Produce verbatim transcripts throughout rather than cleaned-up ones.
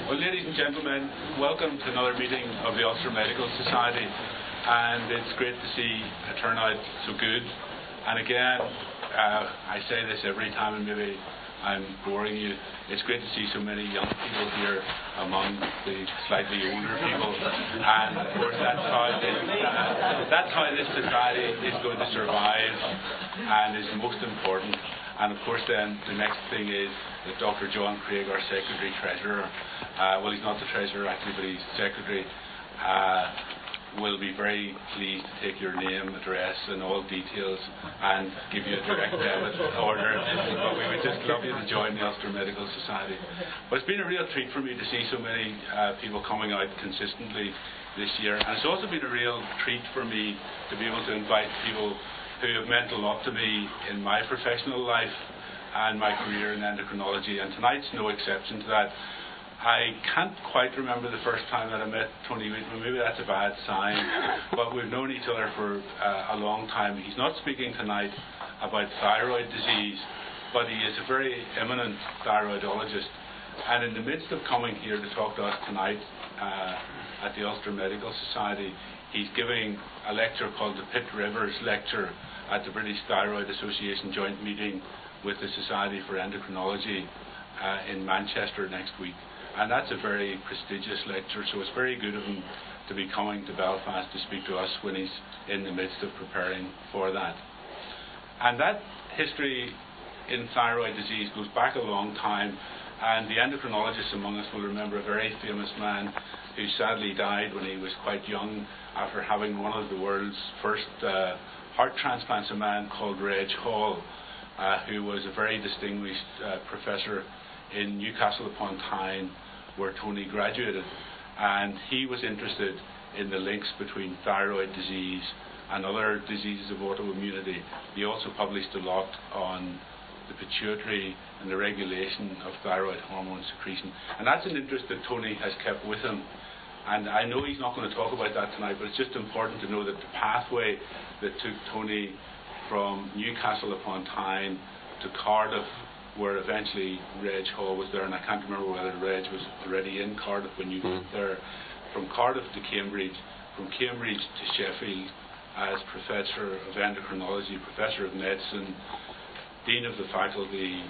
Well, ladies and gentlemen, welcome to another meeting of the Ulster Medical Society, and it's great to see a turnout so good. And again, uh, I say this every time, and maybe I'm boring you. It's great to see so many young people here among the slightly older people, and of course that's how this, uh, that's how this society is going to survive, and is most important. And of course then the next thing is that Doctor John Craig, our Secretary Treasurer, uh, well he's not the Treasurer actually, but he's Secretary, uh, will be very pleased to take your name, address and all details and give you a direct debit order. But we would just love you to join the Ulster Medical Society. But it's been a real treat for me to see so many uh, people coming out consistently this year. And it's also been a real treat for me to be able to invite people who have meant a lot to me in my professional life and my career in endocrinology, and tonight's no exception to that. I can't quite remember the first time that I met Tony Wheatman. Maybe that's a bad sign, but we've known each other for uh, a long time. He's not speaking tonight about thyroid disease, but he is a very eminent thyroidologist, and in the midst of coming here to talk to us tonight uh, at the Ulster Medical Society, he's giving a lecture called the Pitt Rivers Lecture at the British Thyroid Association joint meeting with the Society for Endocrinology uh, in Manchester next week. And that's a very prestigious lecture, so it's very good of him to be coming to Belfast to speak to us when he's in the midst of preparing for that. And that history in thyroid disease goes back a long time, and the endocrinologists among us will remember a very famous man who sadly died when he was quite young after having one of the world's first uh, heart transplants, a man called Reg Hall, uh, who was a very distinguished uh, professor in Newcastle upon Tyne, where Tony graduated. And he was interested in the links between thyroid disease and other diseases of autoimmunity. He also published a lot on the pituitary and the regulation of thyroid hormone secretion. And that's an interest that Tony has kept with him. And I know he's not going to talk about that tonight, but it's just important to know that the pathway that took Tony from Newcastle upon Tyne to Cardiff, where eventually Reg Hall was there, and I can't remember whether Reg was already in Cardiff when you went there, from Cardiff to Cambridge, from Cambridge to Sheffield as Professor of Endocrinology, Professor of Medicine, Dean of the Faculty,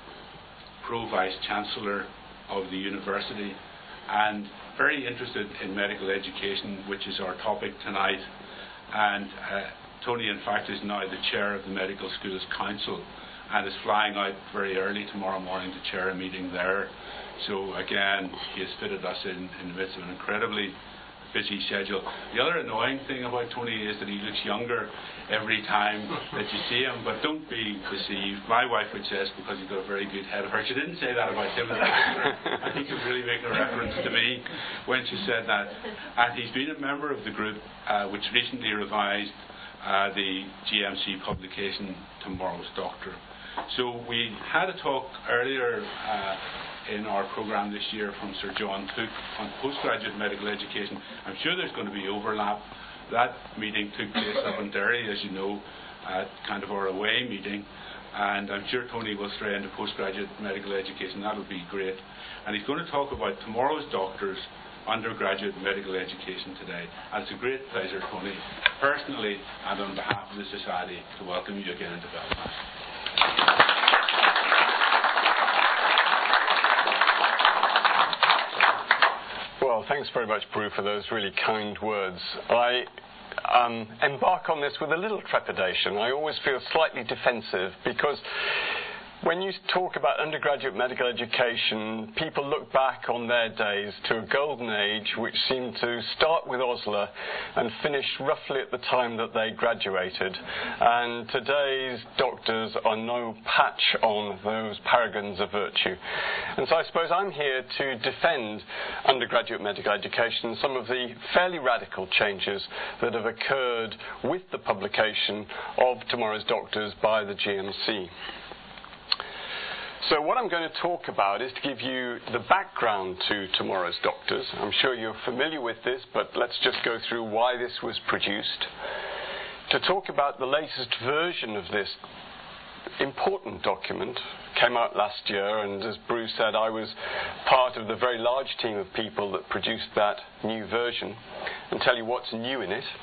Pro-Vice Chancellor of the University, and very interested in medical education, which is our topic tonight. And uh, Tony, in fact, is now the chair of the Medical Schools Council and is flying out very early tomorrow morning to chair a meeting there. So again, he has fitted us in in the midst of an incredibly busy schedule. The other annoying thing about Tony is that he looks younger every time that you see him, but don't be deceived. My wife would say it's because he's got a very good head of hair. She didn't say that about him. I think he was really making a reference to me when she said that. And he's been a member of the group uh, which recently revised uh, the G M C publication Tomorrow's Doctor. So we had a talk earlier uh, in our programme this year from Sir John Cook on postgraduate medical education. I'm sure there's going to be overlap. That meeting took place up in Derry, as you know, at kind of our away meeting, and I'm sure Tony will stray into postgraduate medical education. That'll be great. And he's going to talk about tomorrow's doctors, undergraduate medical education today. And it's a great pleasure, Tony, personally and on behalf of the Society, to welcome you again to Belfast. Well, thanks very much, Brew, for those really kind words. I um, embark on this with a little trepidation. I always feel slightly defensive because when you talk about undergraduate medical education, people look back on their days to a golden age which seemed to start with Osler and finish roughly at the time that they graduated. And today's doctors are no patch on those paragons of virtue. And so I suppose I'm here to defend undergraduate medical education and some of the fairly radical changes that have occurred with the publication of Tomorrow's Doctors by the G M C. So what I'm going to talk about is to give you the background to Tomorrow's Doctors. I'm sure you're familiar with this, but let's just go through why this was produced. To talk about the latest version of this important document came out last year, and as Bruce said, I was part of the very large team of people that produced that new version, and tell you what's new in it.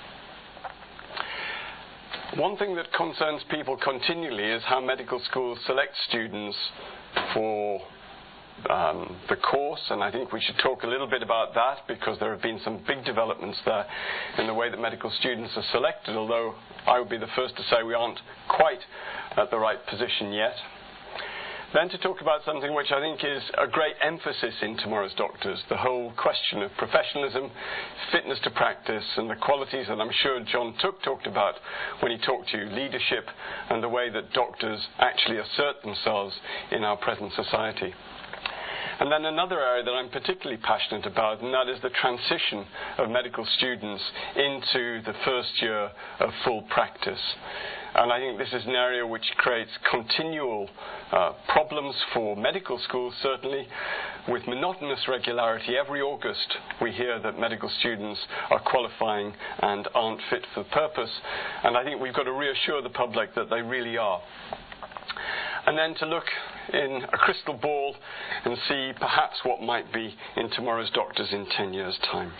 One thing that concerns people continually is how medical schools select students for um, the course, and I think we should talk a little bit about that, because there have been some big developments there in the way that medical students are selected, although I would be the first to say we aren't quite at the right position yet. Then to talk about something which I think is a great emphasis in Tomorrow's Doctors, the whole question of professionalism, fitness to practice, and the qualities that I'm sure John Took talked about when he talked to you, leadership, and the way that doctors actually assert themselves in our present society. And then another area that I'm particularly passionate about, and that is the transition of medical students into the first year of full practice. And I think this is an area which creates continual uh, problems for medical schools, certainly, with monotonous regularity. Every August we hear that medical students are qualifying and aren't fit for purpose, and I think we've got to reassure the public that they really are. And then to look in a crystal ball and see perhaps what might be in Tomorrow's Doctors in ten years' time.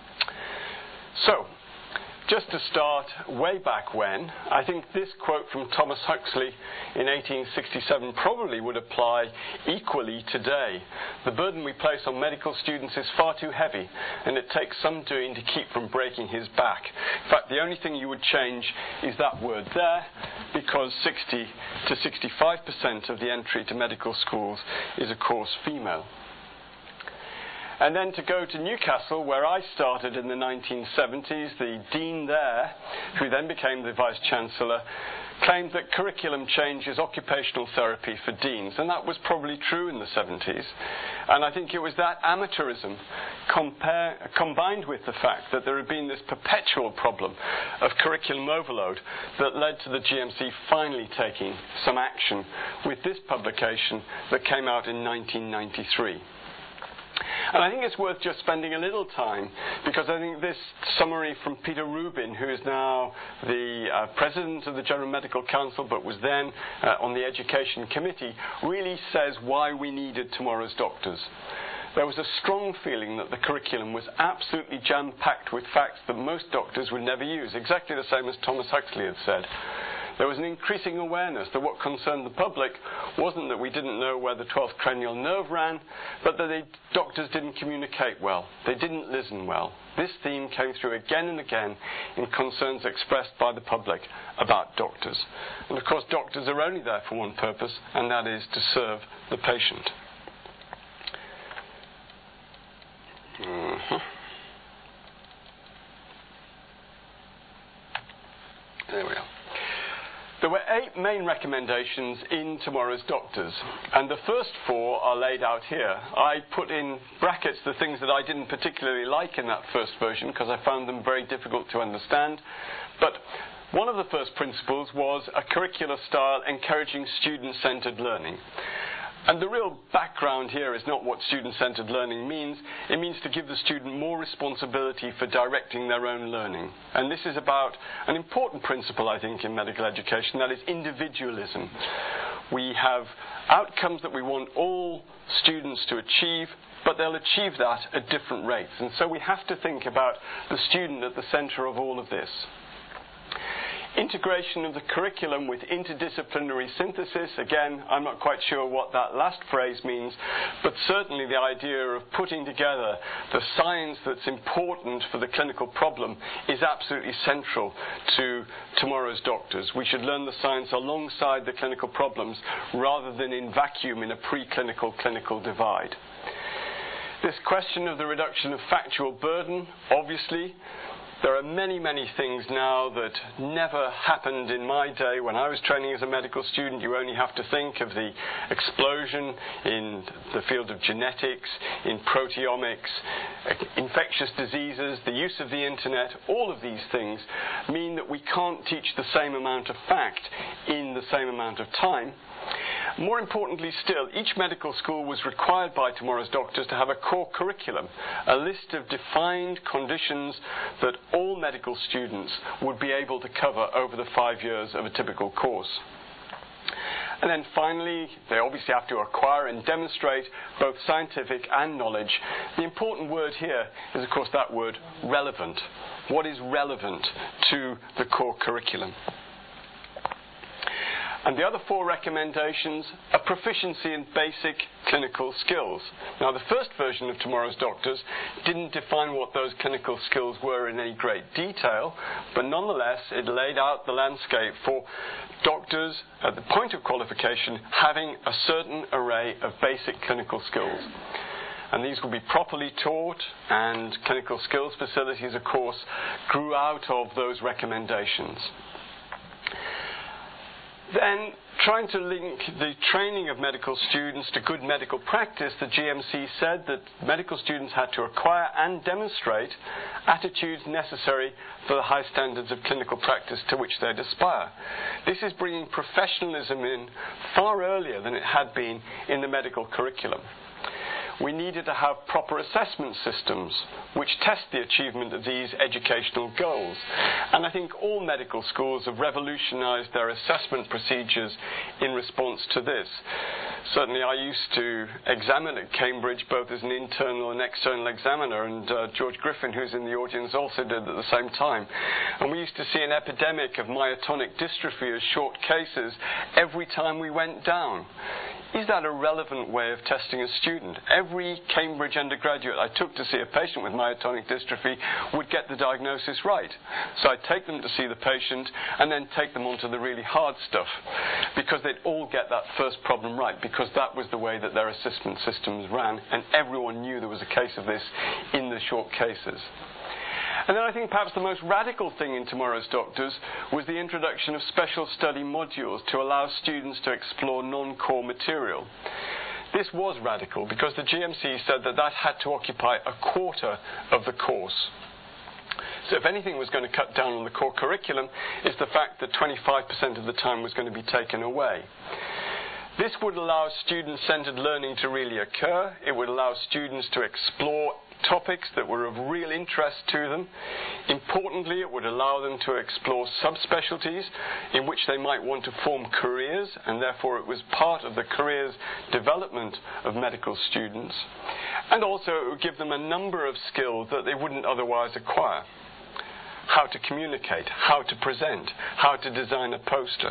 So, just to start way back when, I think this quote from Thomas Huxley in eighteen sixty-seven probably would apply equally today. The burden we place on medical students is far too heavy, and it takes some doing to keep from breaking his back. In fact, the only thing you would change is that word there, because sixty to sixty-five percent of the entry to medical schools is, of course, female. And then to go to Newcastle, where I started in the nineteen seventies, the dean there, who then became the vice-chancellor, claimed that curriculum change is occupational therapy for deans, and that was probably true in the seventies. And I think it was that amateurism compare, combined with the fact that there had been this perpetual problem of curriculum overload that led to the G M C finally taking some action with this publication that came out in nineteen ninety-three. And I think it's worth just spending a little time, because I think this summary from Peter Rubin, who is now the uh, president of the General Medical Council, but was then uh, on the Education Committee, really says why we needed Tomorrow's Doctors. There was a strong feeling that the curriculum was absolutely jam-packed with facts that most doctors would never use, exactly the same as Thomas Huxley had said. There was an increasing awareness that what concerned the public wasn't that we didn't know where the twelfth cranial nerve ran, but that the doctors didn't communicate well. They didn't listen well. This theme came through again and again in concerns expressed by the public about doctors. And of course, doctors are only there for one purpose, and that is to serve the patient. Mm-hmm. There we are. There were eight main recommendations in Tomorrow's Doctors, and the first four are laid out here. I put in brackets the things that I didn't particularly like in that first version because I found them very difficult to understand. But one of the first principles was a curricular style encouraging student-centered learning. And the real background here is not what student-centered learning means. It means to give the student more responsibility for directing their own learning. And this is about an important principle, I think, in medical education, that is individualism. We have outcomes that we want all students to achieve, but they'll achieve that at different rates. And so we have to think about the student at the centre of all of this. Integration of the curriculum with interdisciplinary synthesis. Again, I'm not quite sure what that last phrase means, but certainly the idea of putting together the science that's important for the clinical problem is absolutely central to Tomorrow's Doctors. We should learn the science alongside the clinical problems rather than in vacuum in a preclinical clinical divide. This question of the reduction of factual burden, obviously, there are many, many things now that never happened in my day. When I was training as a medical student, you only have to think of the explosion in the field of genetics, in proteomics, infectious diseases, the use of the internet. All of these things mean that we can't teach the same amount of fact in the same amount of time. More importantly still, each medical school was required by Tomorrow's Doctors to have a core curriculum, a list of defined conditions that all medical students would be able to cover over the five years of a typical course. And then finally, they obviously have to acquire and demonstrate both scientific and knowledge. The important word here is, of course, that word relevant. What is relevant to the core curriculum? And the other four recommendations are proficiency in basic clinical skills. Now, the first version of Tomorrow's Doctors didn't define what those clinical skills were in any great detail, but nonetheless, it laid out the landscape for doctors at the point of qualification having a certain array of basic clinical skills. And these will be properly taught, and clinical skills facilities, of course, grew out of those recommendations. Then, trying to link the training of medical students to good medical practice, the G M C said that medical students had to acquire and demonstrate attitudes necessary for the high standards of clinical practice to which they'd aspire. This is bringing professionalism in far earlier than it had been in the medical curriculum. We needed to have proper assessment systems which test the achievement of these educational goals. And I think all medical schools have revolutionized their assessment procedures in response to this. Certainly I used to examine at Cambridge both as an internal and external examiner, and uh, George Griffin, who's in the audience, also did at the same time. And we used to see an epidemic of myotonic dystrophy as short cases every time we went down. Is that a relevant way of testing a student? Every Cambridge undergraduate I took to see a patient with myotonic dystrophy would get the diagnosis right. So I'd take them to see the patient and then take them on to the really hard stuff, because they'd all get that first problem right, because that was the way that their assessment systems ran, and everyone knew there was a case of this in the short cases. And then I think perhaps the most radical thing in Tomorrow's Doctors was the introduction of special study modules to allow students to explore non-core material. This was radical because the G M C said that that had to occupy a quarter of the course. So if anything was going to cut down on the core curriculum, it's the fact that twenty-five percent of the time was going to be taken away. This would allow student-centered learning to really occur. It would allow students to explore topics that were of real interest to them. Importantly, it would allow them to explore subspecialties in which they might want to form careers, and therefore it was part of the careers development of medical students. And also it would give them a number of skills that they wouldn't otherwise acquire. How to communicate, how to present, how to design a poster.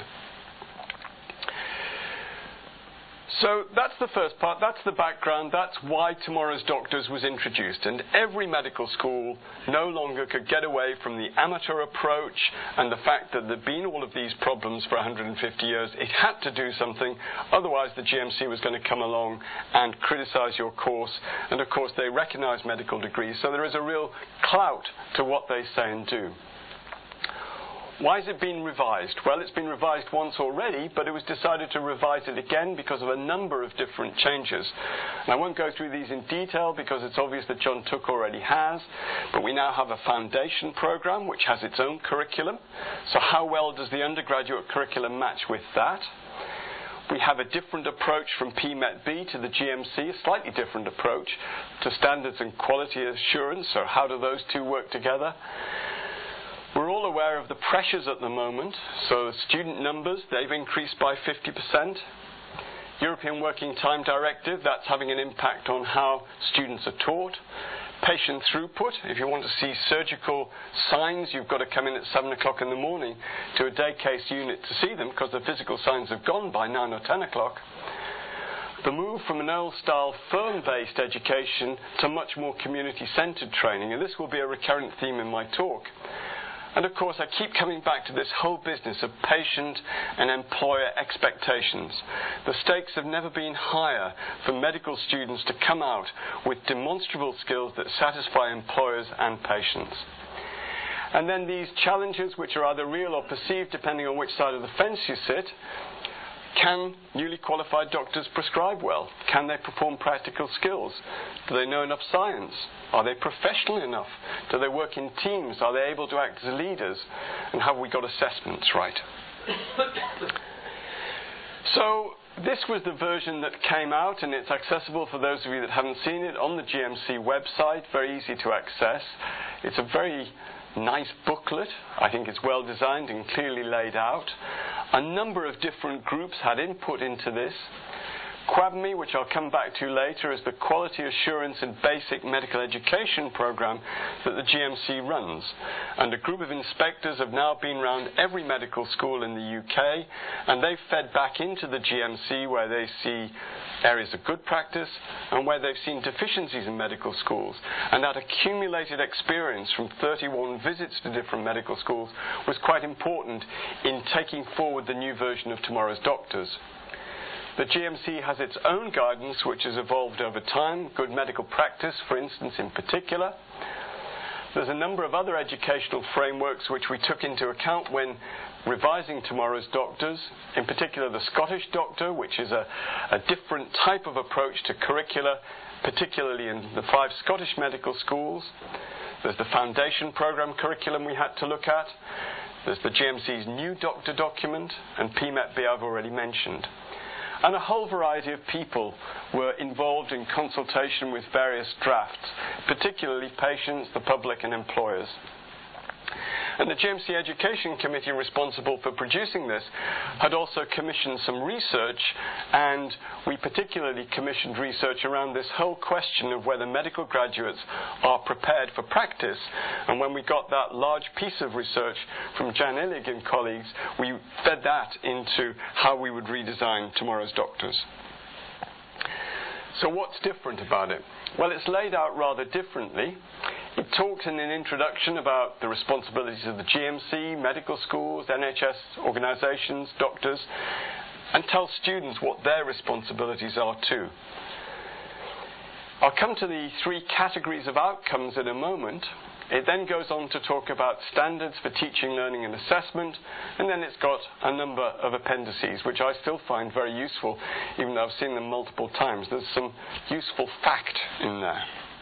So that's the first part, that's the background, that's why Tomorrow's Doctors was introduced. And every medical school no longer could get away from the amateur approach and the fact that there'd been all of these problems for one hundred fifty years. It had to do something, otherwise the G M C was going to come along and criticize your course. And of course they recognize medical degrees, so there is a real clout to what they say and do. Why has it been revised? Well, it's been revised once already, but it was decided to revise it again because of a number of different changes. And I won't go through these in detail because it's obvious that John Took already has, but we now have a foundation program which has its own curriculum. So how well does the undergraduate curriculum match with that? We have a different approach from P MET B to the G M C, a slightly different approach to standards and quality assurance. So how do those two work together? We're all aware of the pressures at the moment, so student numbers, they've increased by fifty percent. European Working Time Directive, that's having an impact on how students are taught. Patient throughput, if you want to see surgical signs, you've got to come in at seven o'clock in the morning to a day case unit to see them because the physical signs have gone by nine or ten o'clock. The move from an old-style firm-based education to much more community-centred training, and this will be a recurrent theme in my talk. And of course, I keep coming back to this whole business of patient and employer expectations. The stakes have never been higher for medical students to come out with demonstrable skills that satisfy employers and patients. And then these challenges, which are either real or perceived depending on which side of the fence you sit. Can newly qualified doctors prescribe well? Can they perform practical skills? Do they know enough science? Are they professional enough? Do they work in teams? Are they able to act as leaders? And have we got assessments right? So this was the version that came out, and it's accessible for those of you that haven't seen it on the G M C website. Very easy to access. It's a very nice booklet. I think it's well designed and clearly laid out. A number of different groups had input into this. QABME, which I'll come back to later, is the Quality Assurance and Basic Medical Education program that the G M C runs. And a group of inspectors have now been around every medical school in the U K, and they've fed back into the G M C where they see areas of good practice and where they've seen deficiencies in medical schools. And that accumulated experience from thirty-one visits to different medical schools was quite important in taking forward the new version of Tomorrow's Doctors. The G M C has its own guidance, which has evolved over time, good medical practice, for instance, in particular. There's a number of other educational frameworks which we took into account when revising Tomorrow's Doctors, in particular the Scottish Doctor, which is a, a different type of approach to curricula, particularly in the five Scottish medical schools. There's the foundation programme curriculum we had to look at. There's the G M C's new doctor document, and P M E T B I've already mentioned. And a whole variety of people were involved in consultation with various drafts, particularly patients, the public and employers. And the G M C Education Committee responsible for producing this had also commissioned some research, and we particularly commissioned research around this whole question of whether medical graduates are prepared for practice. And when we got that large piece of research from Jan Illig and colleagues, we fed that into how we would redesign Tomorrow's Doctors. So what's different about it? Well, it's laid out rather differently. It talks in an introduction about the responsibilities of the G M C, medical schools, N H S organisations, doctors, and tells students what their responsibilities are too. I'll come to the three categories of outcomes in a moment. It then goes on to talk about standards for teaching, learning and assessment, and then it's got a number of appendices, which I still find very useful, even though I've seen them multiple times. There's some useful fact in there.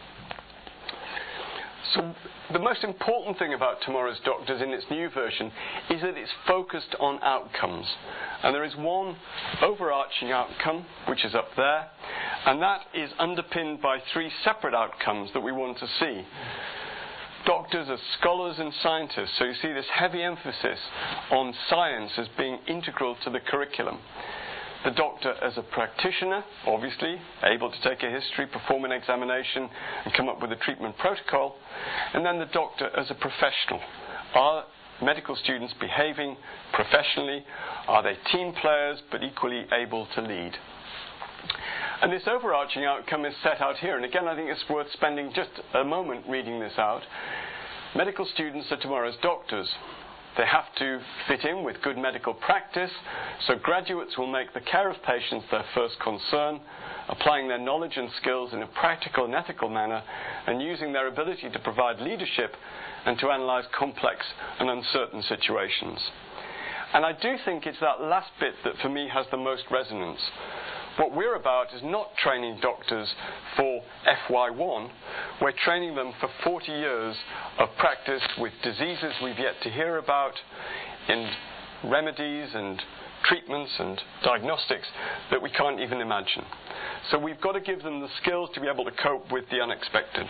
So the most important thing about Tomorrow's Doctors in its new version is that it's focused on outcomes. And there is one overarching outcome, which is up there, and that is underpinned by three separate outcomes that we want to see. Doctors as scholars and scientists, so you see this heavy emphasis on science as being integral to the curriculum. The doctor as a practitioner, obviously, able to take a history, perform an examination, and come up with a treatment protocol. And then the doctor as a professional. Are medical students behaving professionally? Are they team players, but equally able to lead? And this overarching outcome is set out here. And again, I think it's worth spending just a moment reading this out. Medical students are tomorrow's doctors. They have to fit in with good medical practice, so graduates will make the care of patients their first concern, applying their knowledge and skills in a practical and ethical manner, and using their ability to provide leadership and to analyse complex and uncertain situations. And I do think it's that last bit that for me has the most resonance. What we're about is not training doctors for F Y one. We're training them for forty years of practice with diseases we've yet to hear about, in remedies and treatments and diagnostics that we can't even imagine. So we've got to give them the skills to be able to cope with the unexpected.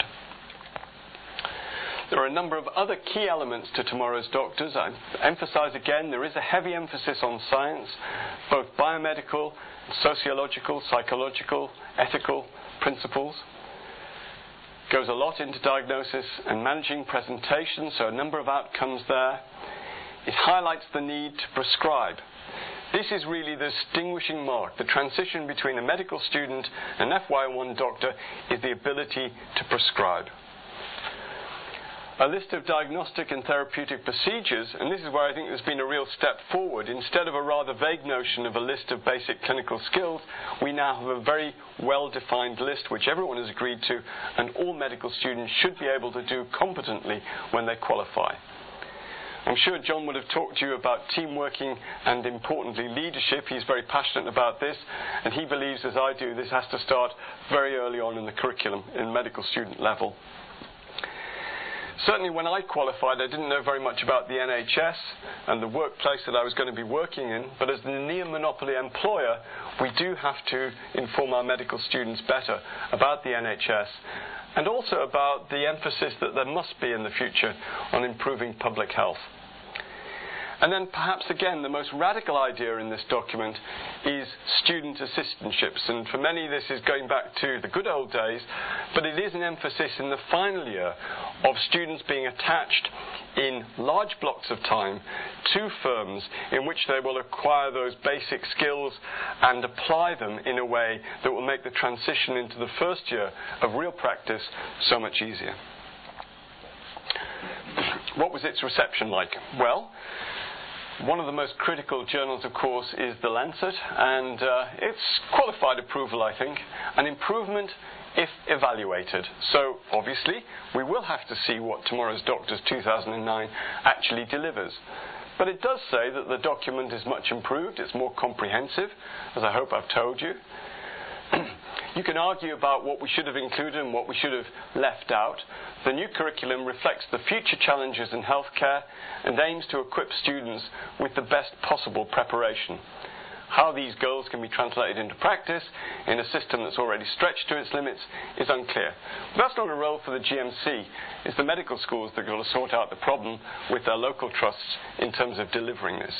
There are a number of other key elements to tomorrow's doctors. I emphasise again, there is a heavy emphasis on science, both biomedical, sociological, psychological, ethical principles. Goes a lot into diagnosis and managing presentation, so a number of outcomes there. It highlights the need to prescribe. This is really the distinguishing mark. The transition between a medical student and an F Y one doctor is the ability to prescribe. A list of diagnostic and therapeutic procedures, and this is where I think there's been a real step forward. Instead of a rather vague notion of a list of basic clinical skills, we now have a very well-defined list which everyone has agreed to, and all medical students should be able to do competently when they qualify. I'm sure John would have talked to you about team working and, importantly, leadership. He's very passionate about this, and he believes, as I do, this has to start very early on in the curriculum, in medical student level. Certainly when I qualified, I didn't know very much about the N H S and the workplace that I was going to be working in, but as the near-monopoly employer, we do have to inform our medical students better about the N H S and also about the emphasis that there must be in the future on improving public health. And then perhaps again the most radical idea in this document is student assistantships. And for many this is going back to the good old days, but it is an emphasis in the final year of students being attached in large blocks of time to firms in which they will acquire those basic skills and apply them in a way that will make the transition into the first year of real practice so much easier. What was its reception like? Well, one of the most critical journals, of course, is The Lancet, and uh, it's qualified approval, I think. An improvement if evaluated. So, obviously, we will have to see what Tomorrow's Doctors two thousand nine actually delivers. But it does say that the document is much improved, it's more comprehensive, as I hope I've told you. You can argue about what we should have included and what we should have left out. The new curriculum reflects the future challenges in healthcare and aims to equip students with the best possible preparation. How these goals can be translated into practice in a system that's already stretched to its limits is unclear. But that's not a role for the G M C. It's the medical schools that are going to sort out the problem with their local trusts in terms of delivering this.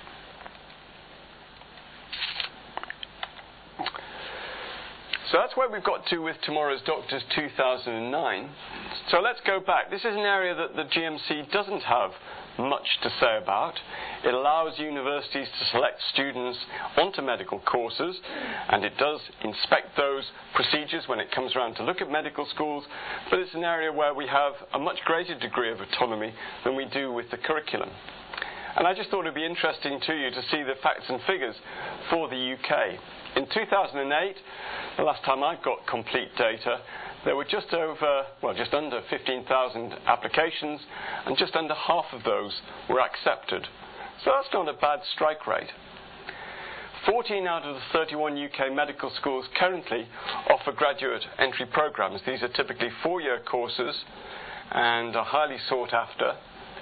So that's where we've got to with Tomorrow's Doctors two thousand nine. So let's go back. This is an area that the G M C doesn't have much to say about. It allows universities to select students onto medical courses, and it does inspect those procedures when it comes around to look at medical schools, but it's an area where we have a much greater degree of autonomy than we do with the curriculum. And I just thought it would be interesting to you to see the facts and figures for the U K. In two thousand eight, the last time I got complete data, there were just over, well, just under fifteen thousand applications, and just under half of those were accepted. So that's not a bad strike rate. fourteen out of the thirty-one U K medical schools currently offer graduate entry programs. These are typically four-year courses and are highly sought after.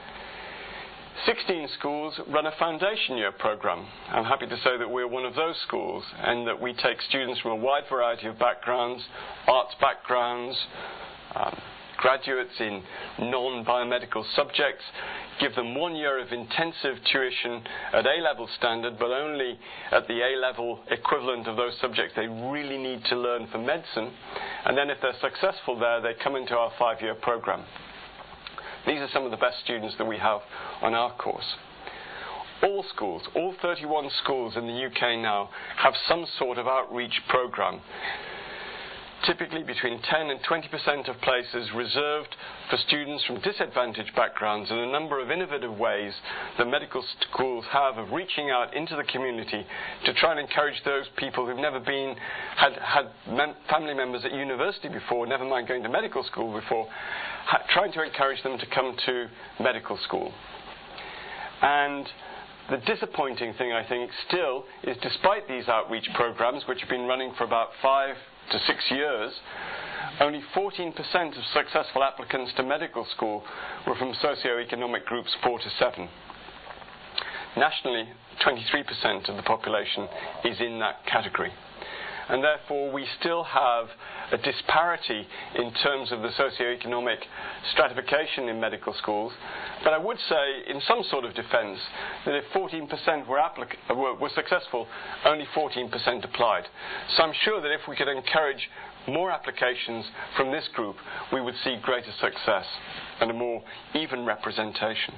sixteen schools run a foundation year program. I'm happy to say that we're one of those schools, and that we take students from a wide variety of backgrounds, arts backgrounds, um, graduates in non-biomedical subjects, give them one year of intensive tuition at A-level standard, but only at the A-level equivalent of those subjects they really need to learn for medicine, and then if they're successful there, they come into our five-year program. These are some of the best students that we have on our course. All schools, all thirty-one schools in the U K now, have some sort of outreach program. Typically between ten and twenty percent of places reserved for students from disadvantaged backgrounds, and a number of innovative ways that medical schools have of reaching out into the community to try and encourage those people who've never been, had, had mem- family members at university before, never mind going to medical school before, ha- trying to encourage them to come to medical school. And the disappointing thing, I think, still is despite these outreach programs, which have been running for about five to six years, only fourteen percent of successful applicants to medical school were from socioeconomic groups four to seven. Nationally, twenty-three percent of the population is in that category. And therefore we still have a disparity in terms of the socioeconomic stratification in medical schools. But I would say, in some sort of defence, that if fourteen percent were, applic- were, were successful, only fourteen percent applied. So I'm sure that if we could encourage more applications from this group, we would see greater success and a more even representation.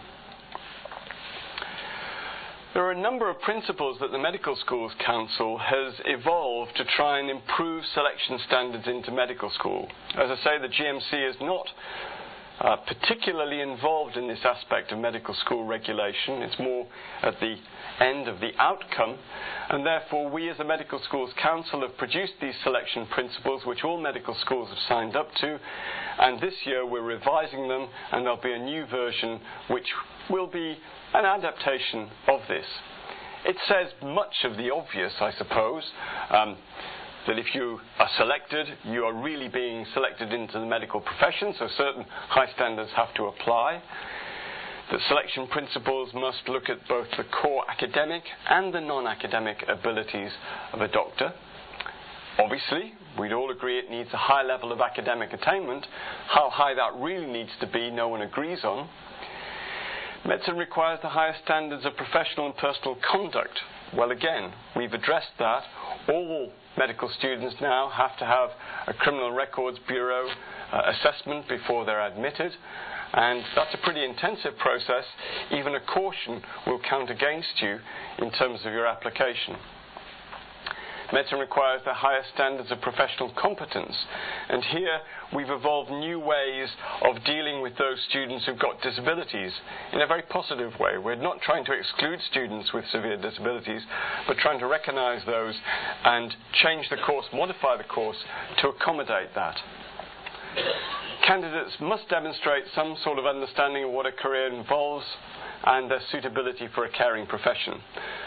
There are a number of principles that the Medical Schools Council has evolved to try and improve selection standards into medical school. As I say, the G M C is not uh, particularly involved in this aspect of medical school regulation. It's more at the end of the outcome, and therefore we as the Medical Schools Council have produced these selection principles which all medical schools have signed up to, and this year we're revising them, and there'll be a new version which will be an adaptation of this. It says much of the obvious, I suppose, um, that if you are selected, you are really being selected into the medical profession, so certain high standards have to apply. That selection principles must look at both the core academic and the non-academic abilities of a doctor. Obviously, we'd all agree it needs a high level of academic attainment. How high that really needs to be, no one agrees on. Medicine requires the highest standards of professional and personal conduct. Well, again, we've addressed that. All medical students now have to have a Criminal Records Bureau uh, assessment before they're admitted, and that's a pretty intensive process. Even a caution will count against you in terms of your application. Medicine requires the highest standards of professional competence, and here we've evolved new ways of dealing with those students who've got disabilities in a very positive way. We're not trying to exclude students with severe disabilities, but trying to recognise those and change the course, modify the course to accommodate that. Candidates must demonstrate some sort of understanding of what a career involves and their suitability for a caring profession.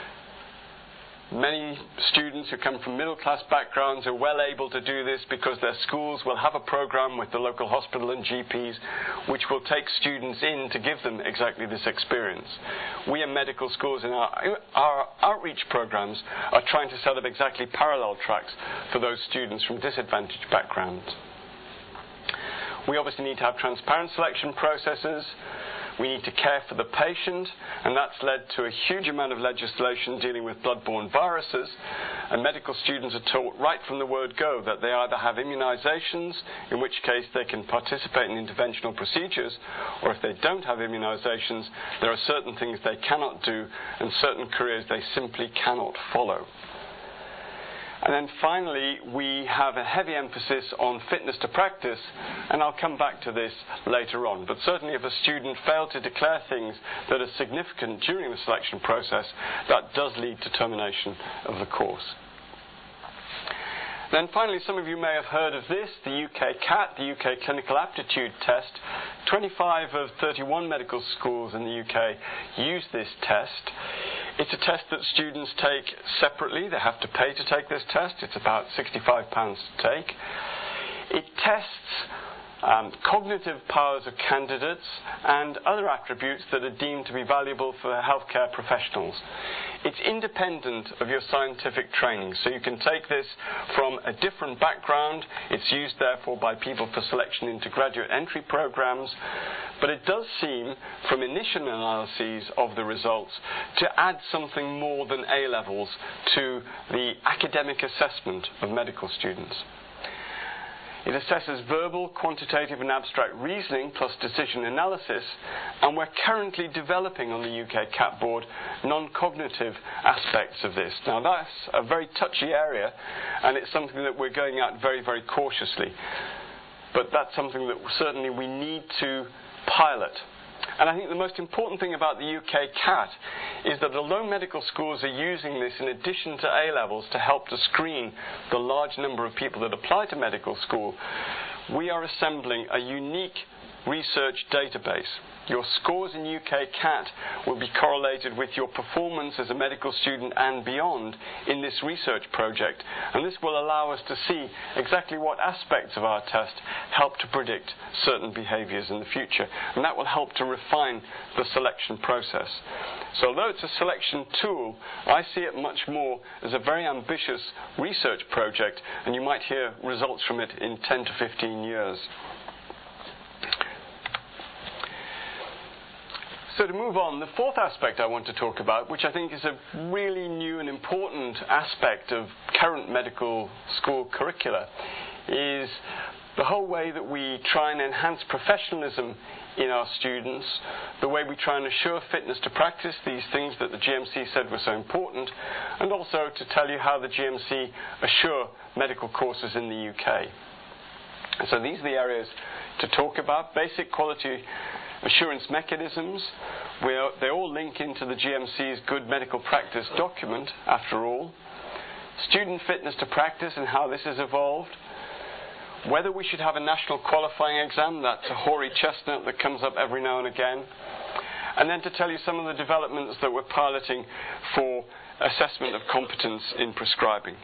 Many students who come from middle-class backgrounds are well able to do this because their schools will have a program with the local hospital and G Ps which will take students in to give them exactly this experience. We in medical schools in our, our outreach programs are trying to set up exactly parallel tracks for those students from disadvantaged backgrounds. We obviously need to have transparent selection processes. We need to care for the patient, and that's led to a huge amount of legislation dealing with blood-borne viruses. And medical students are taught right from the word go that they either have immunisations, in which case they can participate in interventional procedures, or if they don't have immunisations, there are certain things they cannot do and certain careers they simply cannot follow. And then finally, we have a heavy emphasis on fitness to practice, and I'll come back to this later on. But certainly if a student failed to declare things that are significant during the selection process, that does lead to termination of the course. Then finally, some of you may have heard of this, the U K C A T, the U K Clinical Aptitude Test. twenty-five of thirty-one medical schools in the U K use this test. It's a test that students take separately. They have to pay to take this test. It's about sixty-five pounds to take. It tests um, cognitive powers of candidates and other attributes that are deemed to be valuable for healthcare professionals. It's independent of your scientific training, so you can take this from a different background. It's used, therefore, by people for selection into graduate entry programs. But it does seem, from initial analyses of the results, to add something more than A-levels to the academic assessment of medical students. It assesses verbal, quantitative and abstract reasoning plus decision analysis, and we're currently developing on the U K C A T board non-cognitive aspects of this. Now that's a very touchy area, and it's something that we're going at very, very cautiously. But that's something that certainly we need to pilot. And I think the most important thing about the U K C A T is that although medical schools are using this in addition to A-levels to help to screen the large number of people that apply to medical school, we are assembling a unique research database. Your scores in U K C A T will be correlated with your performance as a medical student and beyond in this research project, and this will allow us to see exactly what aspects of our test help to predict certain behaviours in the future, and that will help to refine the selection process. So although it's a selection tool, I see it much more as a very ambitious research project, and you might hear results from it in ten to fifteen years. So to move on, the fourth aspect I want to talk about, which I think is a really new and important aspect of current medical school curricula, is the whole way that we try and enhance professionalism in our students, the way we try and assure fitness to practice, these things that the G M C said were so important, and also to tell you how the G M C assure medical courses in the U K. And so these are the areas to talk about. Basic quality assurance mechanisms. We're, they all link into the G M C's Good Medical Practice document, after all. Student fitness to practice and how this has evolved. Whether we should have a national qualifying exam, that's a hoary chestnut that comes up every now and again. And then to tell you some of the developments that we're piloting for assessment of competence in prescribing.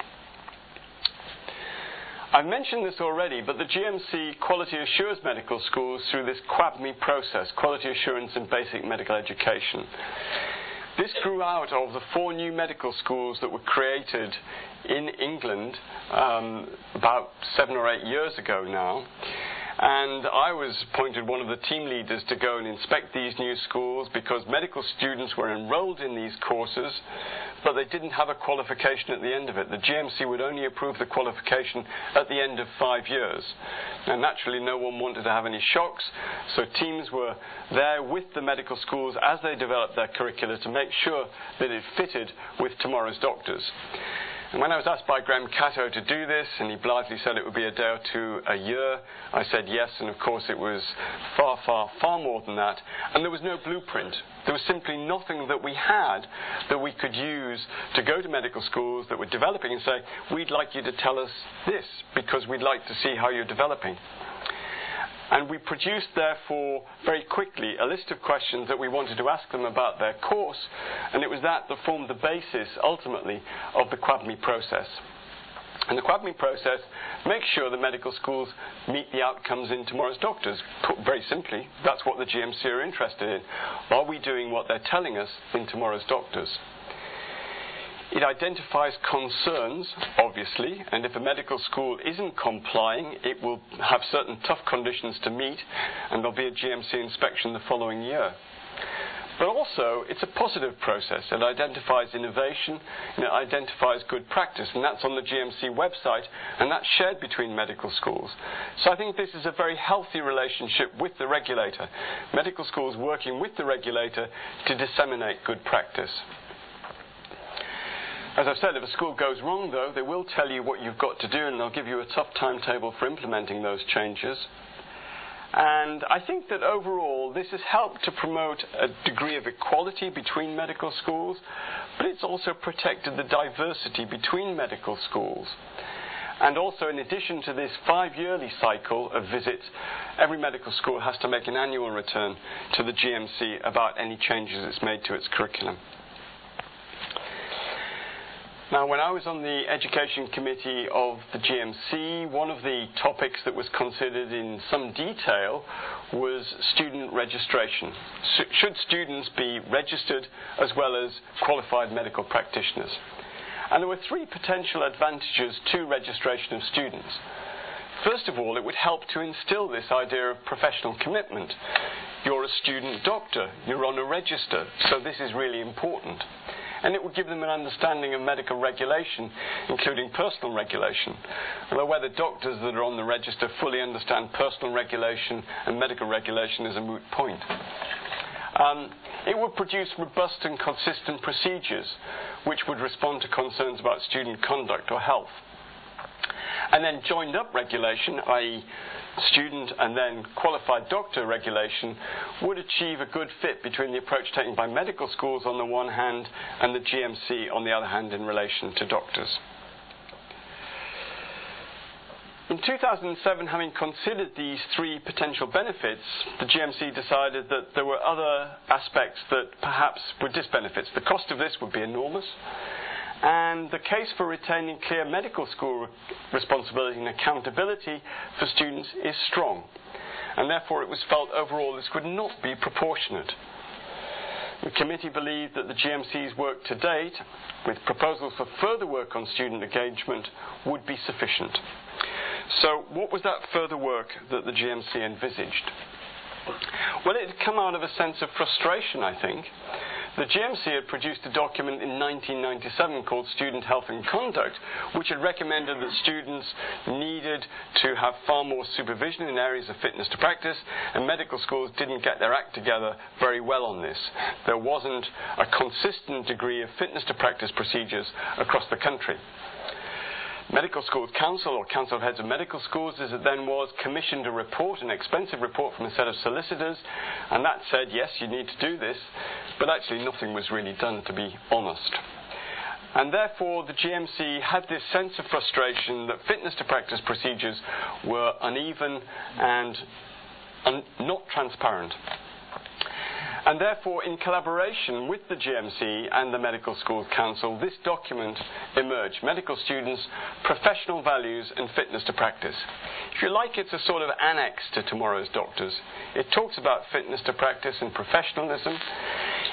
I've mentioned this already, but the G M C quality assures medical schools through this QABME process, Quality Assurance in Basic Medical Education. This grew out of the four new medical schools that were created in England um, about seven or eight years ago now. And I was appointed one of the team leaders to go and inspect these new schools because medical students were enrolled in these courses, but they didn't have a qualification at the end of it. The G M C would only approve the qualification at the end of five years. Now, naturally, no one wanted to have any shocks, so teams were there with the medical schools as they developed their curricula to make sure that it fitted with tomorrow's doctors. And when I was asked by Graham Cato to do this, and he blithely said it would be a day or two a year, I said yes, and of course it was far, far, far more than that. And there was no blueprint. There was simply nothing that we had that we could use to go to medical schools that were developing and say, we'd like you to tell us this, because we'd like to see how you're developing. And we produced, therefore, very quickly a list of questions that we wanted to ask them about their course, and it was that that formed the basis, ultimately, of the QABME process. And the QABME process makes sure that medical schools meet the outcomes in tomorrow's doctors. Put very simply, that's what the G M C are interested in. Are we doing what they're telling us in tomorrow's doctors? It identifies concerns, obviously, and if a medical school isn't complying, it will have certain tough conditions to meet, and there'll be a G M C inspection the following year. But also, it's a positive process. It identifies innovation, and it identifies good practice, and that's on the G M C website, and that's shared between medical schools. So I think this is a very healthy relationship with the regulator. Medical schools working with the regulator to disseminate good practice. As I've said, if a school goes wrong, though, they will tell you what you've got to do, and they'll give you a tough timetable for implementing those changes. And I think that overall, this has helped to promote a degree of equality between medical schools, but it's also protected the diversity between medical schools. And also, in addition to this five-yearly cycle of visits, every medical school has to make an annual return to the G M C about any changes it's made to its curriculum. Now, when I was on the Education Committee of the G M C, one of the topics that was considered in some detail was student registration. Should students be registered as well as qualified medical practitioners? And there were three potential advantages to registration of students. First of all, it would help to instill this idea of professional commitment. You're a student doctor, you're on a register, so this is really important. And it would give them an understanding of medical regulation, including personal regulation. Although whether doctors that are on the register fully understand personal regulation and medical regulation is a moot point. Um, it would produce robust and consistent procedures which would respond to concerns about student conduct or health. And then joined up regulation, that is student and then qualified doctor regulation, would achieve a good fit between the approach taken by medical schools on the one hand and the G M C on the other hand in relation to doctors. In two thousand seven, having considered these three potential benefits, the G M C decided that there were other aspects that perhaps were disbenefits. The cost of this would be enormous, and the case for retaining clear medical school responsibility and accountability for students is strong. And therefore it was felt overall this would not be proportionate. The committee believed that the G M C's work to date, with proposals for further work on student engagement, would be sufficient. So what was that further work that the G M C envisaged? Well, it had come out of a sense of frustration, I think. The G M C had produced a document in nineteen ninety-seven called Student Health and Conduct, which had recommended that students needed to have far more supervision in areas of fitness to practice, and medical schools didn't get their act together very well on this. There wasn't a consistent degree of fitness to practice procedures across the country. Medical Schools Council, or Council of Heads of Medical Schools as it then was, commissioned a report, an expensive report from a set of solicitors, and that said, yes, you need to do this, but actually nothing was really done, to be honest. And therefore the G M C had this sense of frustration that fitness to practice procedures were uneven and un- not transparent. And therefore, in collaboration with the G M C and the Medical Schools Council, this document emerged, Medical Students, Professional Values and Fitness to Practice. If you like, it's a sort of annex to Tomorrow's Doctors. It talks about fitness to practice and professionalism.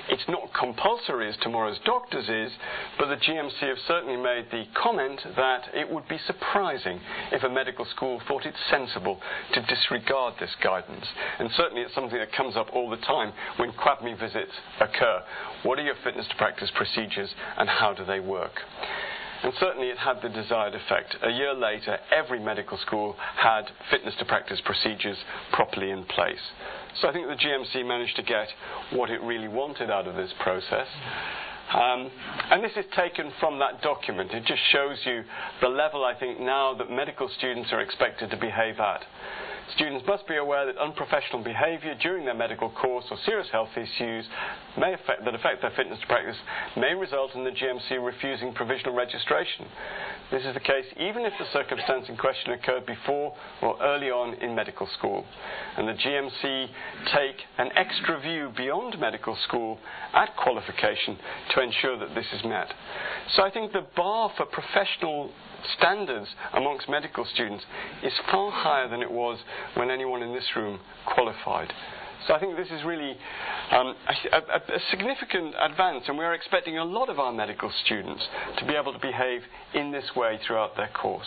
It's not compulsory as tomorrow's doctors is, but the G M C have certainly made the comment that it would be surprising if a medical school thought it sensible to disregard this guidance. And certainly it's something that comes up all the time when Q A B M E visits occur. What are your fitness to practice procedures and how do they work? And certainly it had the desired effect. A year later, every medical school had fitness to practice procedures properly in place. So I think the G M C managed to get what it really wanted out of this process. Um, and this is taken from that document. It just shows you the level, I think, now that medical students are expected to behave at. Students must be aware that unprofessional behaviour during their medical course or serious health issues may affect, that affect their fitness to practice may result in the G M C refusing provisional registration. This is the case even if the circumstance in question occurred before or early on in medical school. And the G M C take an extra view beyond medical school at qualification to ensure that this is met. So I think the bar for professional standards amongst medical students is far higher than it was when anyone in this room qualified. So I think this is really um, a, a, a significant advance, and we're expecting a lot of our medical students to be able to behave in this way throughout their course.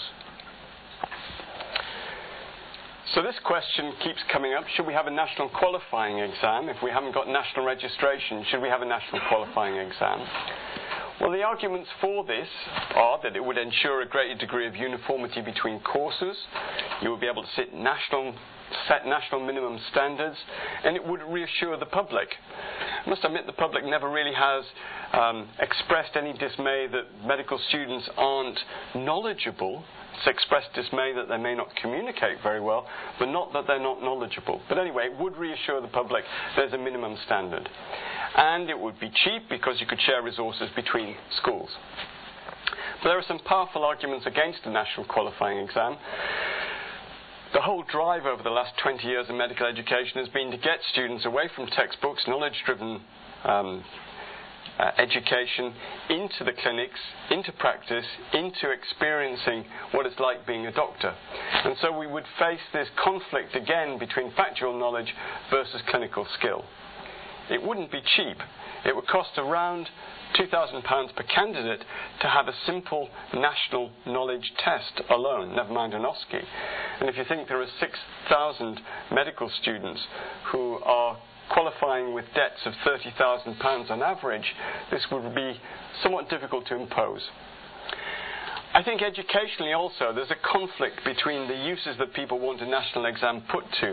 So this question keeps coming up. Should we have a national qualifying exam? If we haven't got national registration, should we have a national qualifying exam? Well, the arguments for this are that it would ensure a greater degree of uniformity between courses. You would be able to set national, set national minimum standards, and it would reassure the public. I must admit the public never really has um, expressed any dismay that medical students aren't knowledgeable. It's expressed dismay that they may not communicate very well, but not that they're not knowledgeable. But anyway, it would reassure the public there's a minimum standard. And it would be cheap because you could share resources between schools. But there are some powerful arguments against a national qualifying exam. The whole drive over the last twenty years in medical education has been to get students away from textbooks, knowledge-driven um, uh, education, into the clinics, into practice, into experiencing what it's like being a doctor. And so we would face this conflict again between factual knowledge versus clinical skill. It wouldn't be cheap. It would cost around two thousand pounds per candidate to have a simple national knowledge test alone, never mind an O S C E. And if you think there are six thousand medical students who are qualifying with debts of thirty thousand pounds on average, this would be somewhat difficult to impose. I think educationally also there's a conflict between the uses that people want a national exam put to.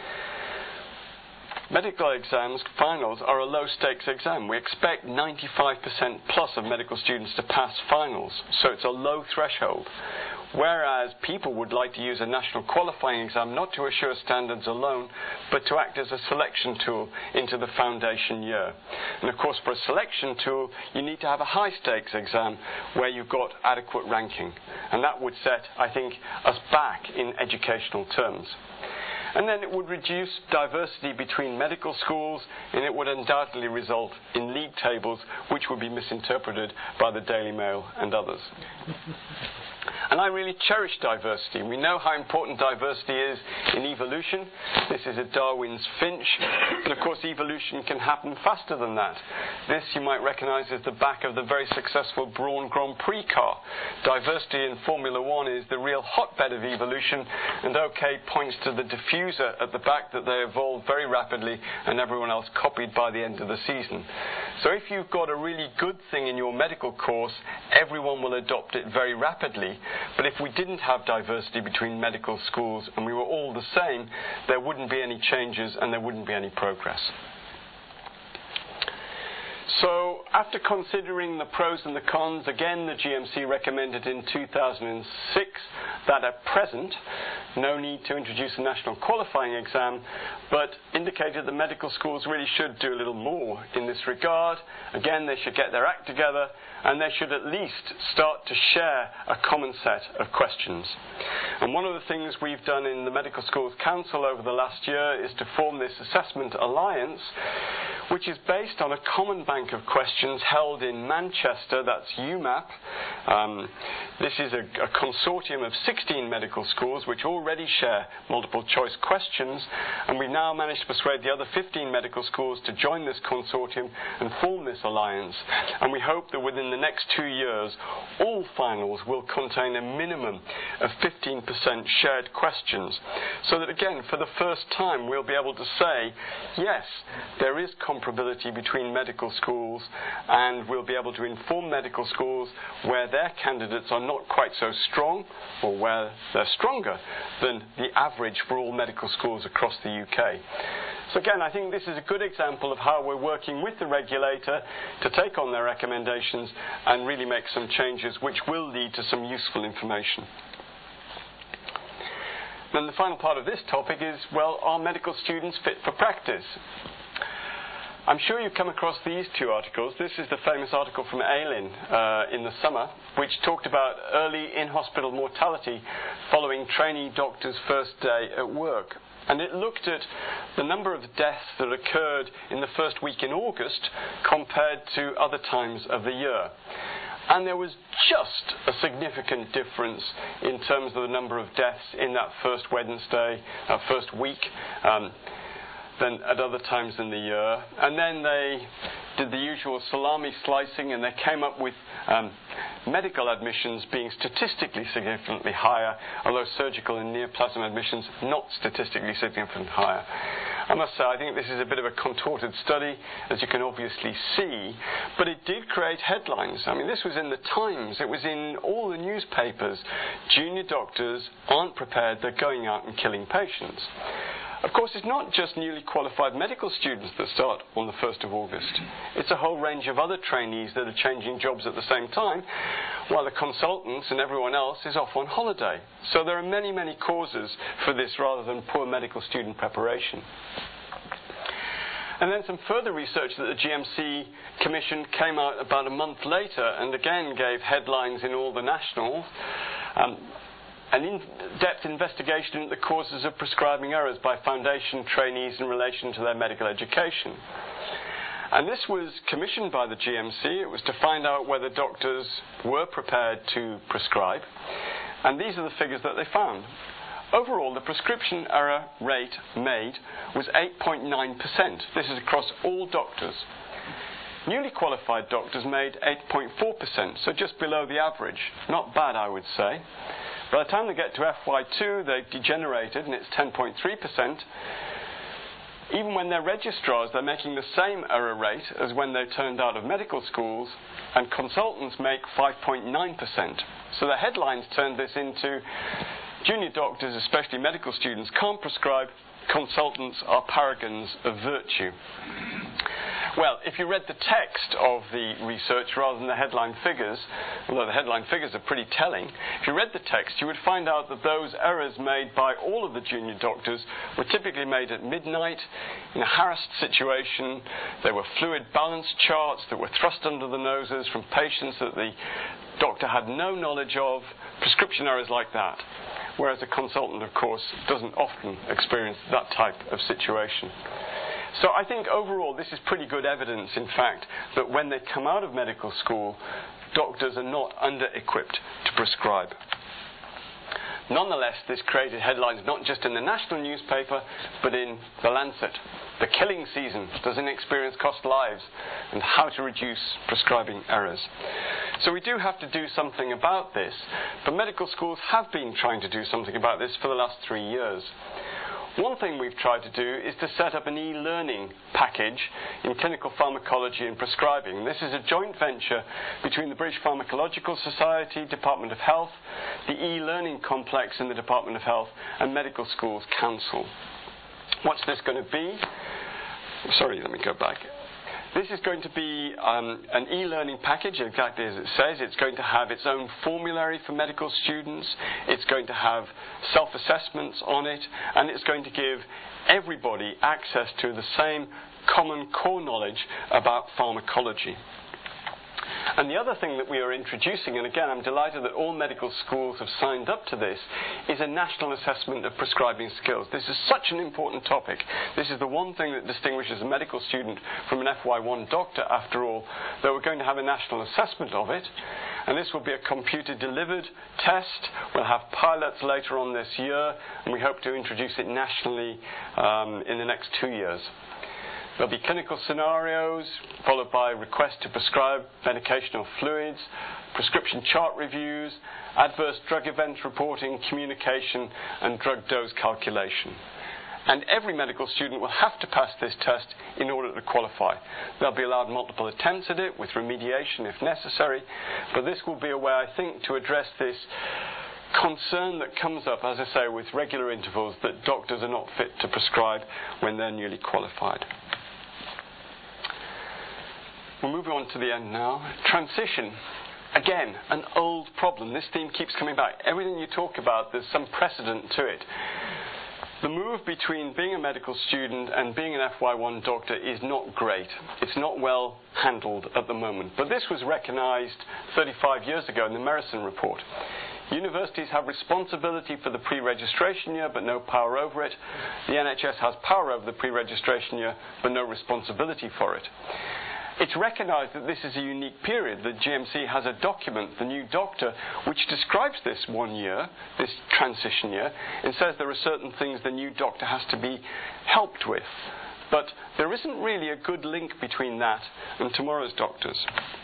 Medical exams, finals, are a low-stakes exam. We expect ninety-five percent plus of medical students to pass finals, so it's a low threshold. Whereas people would like to use a national qualifying exam not to assure standards alone, but to act as a selection tool into the foundation year. And of course, for a selection tool, you need to have a high-stakes exam where you've got adequate ranking. And that would set, I think, us back in educational terms. And then it would reduce diversity between medical schools, and it would undoubtedly result in league tables which would be misinterpreted by the Daily Mail and others. And I really cherish diversity. We know how important diversity is in evolution. This is a Darwin's finch. But of course, evolution can happen faster than that. This you might recognise as the back of the very successful Brawn Grand Prix car. Diversity in Formula One is the real hotbed of evolution, and OK points to the diffuser at the back that they evolved very rapidly and everyone else copied by the end of the season. So if you've got a really good thing in your medical course, everyone will adopt it very rapidly. But if we didn't have diversity between medical schools and we were all the same, there wouldn't be any changes and there wouldn't be any progress. So, after considering the pros and the cons, again the G M C recommended in two thousand six that at present no need to introduce a national qualifying exam, but indicated that medical schools really should do a little more in this regard. Again, they should get their act together, and they should at least start to share a common set of questions. And one of the things we've done in the Medical Schools Council over the last year is to form this assessment alliance, which is based on a common bank of questions held in Manchester, that's U MAP. Um, this is a, a consortium of sixteen medical schools which already share multiple choice questions, and we've now managed to persuade the other fifteen medical schools to join this consortium and form this alliance. And we hope that within the next two years, all finals will contain a minimum of fifteen percent shared questions, so that again, for the first time, we'll be able to say, yes, there is comparability between medical schools, and we'll be able to inform medical schools where their candidates are not quite so strong, or where they're stronger than the average for all medical schools across the U K. So again, I think this is a good example of how we're working with the regulator to take on their recommendations and really make some changes which will lead to some useful information. Then the final part of this topic is, well, are medical students fit for practice? I'm sure you've come across these two articles. This is the famous article from Aylin uh, in the summer, which talked about early in-hospital mortality following trainee doctors' first day at work. And it looked at the number of deaths that occurred in the first week in August compared to other times of the year. And there was just a significant difference in terms of the number of deaths in that first Wednesday, that first week, um, than at other times in the year. And then they did the usual salami slicing, and they came up with um, medical admissions being statistically significantly higher, although surgical and neoplasm admissions not statistically significantly higher. I must say, I think this is a bit of a contorted study, as you can obviously see, but it did create headlines. I mean, this was in the Times, it was in all the newspapers. Junior doctors aren't prepared, they're going out and killing patients. Of course, it's not just newly qualified medical students that start on the first of August. It's a whole range of other trainees that are changing jobs at the same time, while the consultants and everyone else is off on holiday. So there are many, many causes for this rather than poor medical student preparation. And then some further research that the G M C commissioned came out about a month later and again gave headlines in all the nationals. Um, An in-depth investigation into the causes of prescribing errors by foundation trainees in relation to their medical education. And this was commissioned by the G M C. It was to find out whether doctors were prepared to prescribe. And these are the figures that they found. Overall, the prescription error rate made was eight point nine percent. This is across all doctors. Newly qualified doctors made eight point four percent, so just below the average. Not bad, I would say. By the time they get to F Y two, they've degenerated, and it's ten point three percent. Even when they're registrars, they're making the same error rate as when they turned out of medical schools, and consultants make five point nine percent. So the headlines turned this into junior doctors, especially medical students, can't prescribe, consultants are paragons of virtue. Well, if you read the text of the research rather than the headline figures, although the headline figures are pretty telling, if you read the text, you would find out that those errors made by all of the junior doctors were typically made at midnight, in a harassed situation. There were fluid balance charts that were thrust under the noses from patients that the doctor had no knowledge of, prescription errors like that. Whereas a consultant, of course, doesn't often experience that type of situation. So I think overall this is pretty good evidence, in fact, that when they come out of medical school, doctors are not under-equipped to prescribe. Nonetheless, this created headlines not just in the national newspaper, but in The Lancet. The killing season, does inexperience cost lives? And how to reduce prescribing errors. So we do have to do something about this, but medical schools have been trying to do something about this for the last three years. One thing we've tried to do is to set up an e-learning package in clinical pharmacology and prescribing. This is a joint venture between the British Pharmacological Society, Department of Health, the e-learning complex in the Department of Health, and Medical Schools Council. What's this going to be? Sorry, let me go back. This is going to be um, an e-learning package, exactly as it says. It's going to have its own formulary for medical students. It's going to have self-assessments on it. And it's going to give everybody access to the same common core knowledge about pharmacology. And the other thing that we are introducing, and again I'm delighted that all medical schools have signed up to this, is a national assessment of prescribing skills. This is such an important topic. This is the one thing that distinguishes a medical student from an F Y one doctor, after all, that we're going to have a national assessment of it. And this will be a computer-delivered test. We'll have pilots later on this year, and we hope to introduce it nationally um, in the next two years. There'll be clinical scenarios, followed by requests to prescribe medication or fluids, prescription chart reviews, adverse drug event reporting, communication, and drug dose calculation. And every medical student will have to pass this test in order to qualify. They'll be allowed multiple attempts at it with remediation if necessary, but this will be a way, I think, to address this concern that comes up, as I say, with regular intervals, that doctors are not fit to prescribe when they're newly qualified. We're moving on to the end now. Transition. Again, an old problem. This theme keeps coming back. Everything you talk about, there's some precedent to it. The move between being a medical student and being an F Y one doctor is not great. It's not well handled at the moment. But this was recognised thirty-five years ago in the Merison report. Universities have responsibility for the pre-registration year, but no power over it. The N H S has power over the pre-registration year, but no responsibility for it. It's recognised that this is a unique period. The G M C has a document, The New Doctor, which describes this one year, this transition year, and says there are certain things the new doctor has to be helped with. But there isn't really a good link between that and tomorrow's doctors.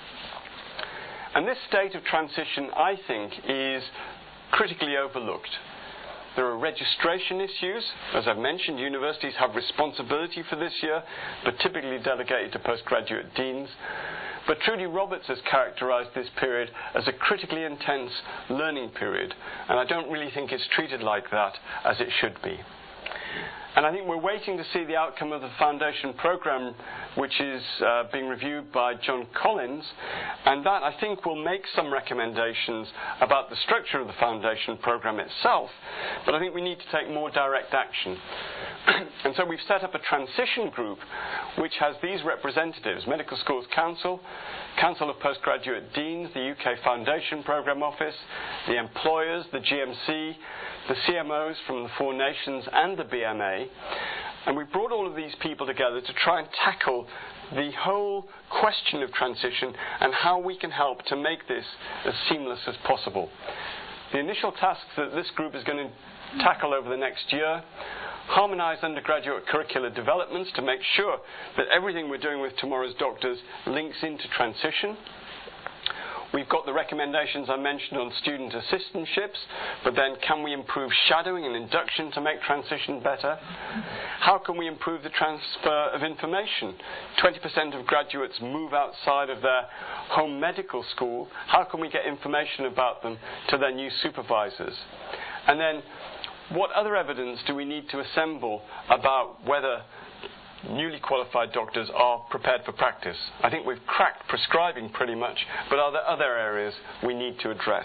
And this state of transition, I think, is critically overlooked. There are registration issues. As I've mentioned, universities have responsibility for this year, but typically delegated to postgraduate deans. But Trudy Roberts has characterised this period as a critically intense learning period, and I don't really think it's treated like that as it should be. And I think we're waiting to see the outcome of the foundation programme, which is uh, being reviewed by John Collins, and that, I think, will make some recommendations about the structure of the foundation programme itself, but I think we need to take more direct action. And so we've set up a transition group which has these representatives: Medical Schools Council, Council of Postgraduate Deans, the U K Foundation Programme Office, the employers, the G M C, the C M Os from the Four Nations and the B M A. And we brought all of these people together to try and tackle the whole question of transition and how we can help to make this as seamless as possible. The initial tasks that this group is going to tackle over the next year: harmonise undergraduate curricular developments to make sure that everything we're doing with tomorrow's doctors links into transition. We've got the recommendations I mentioned on student assistantships, but then can we improve shadowing and induction to make transition better? How can we improve the transfer of information? twenty percent of graduates move outside of their home medical school. How can we get information about them to their new supervisors? And then, what other evidence do we need to assemble about whether newly qualified doctors are prepared for practice? I think we've cracked prescribing pretty much, but are there other areas we need to address?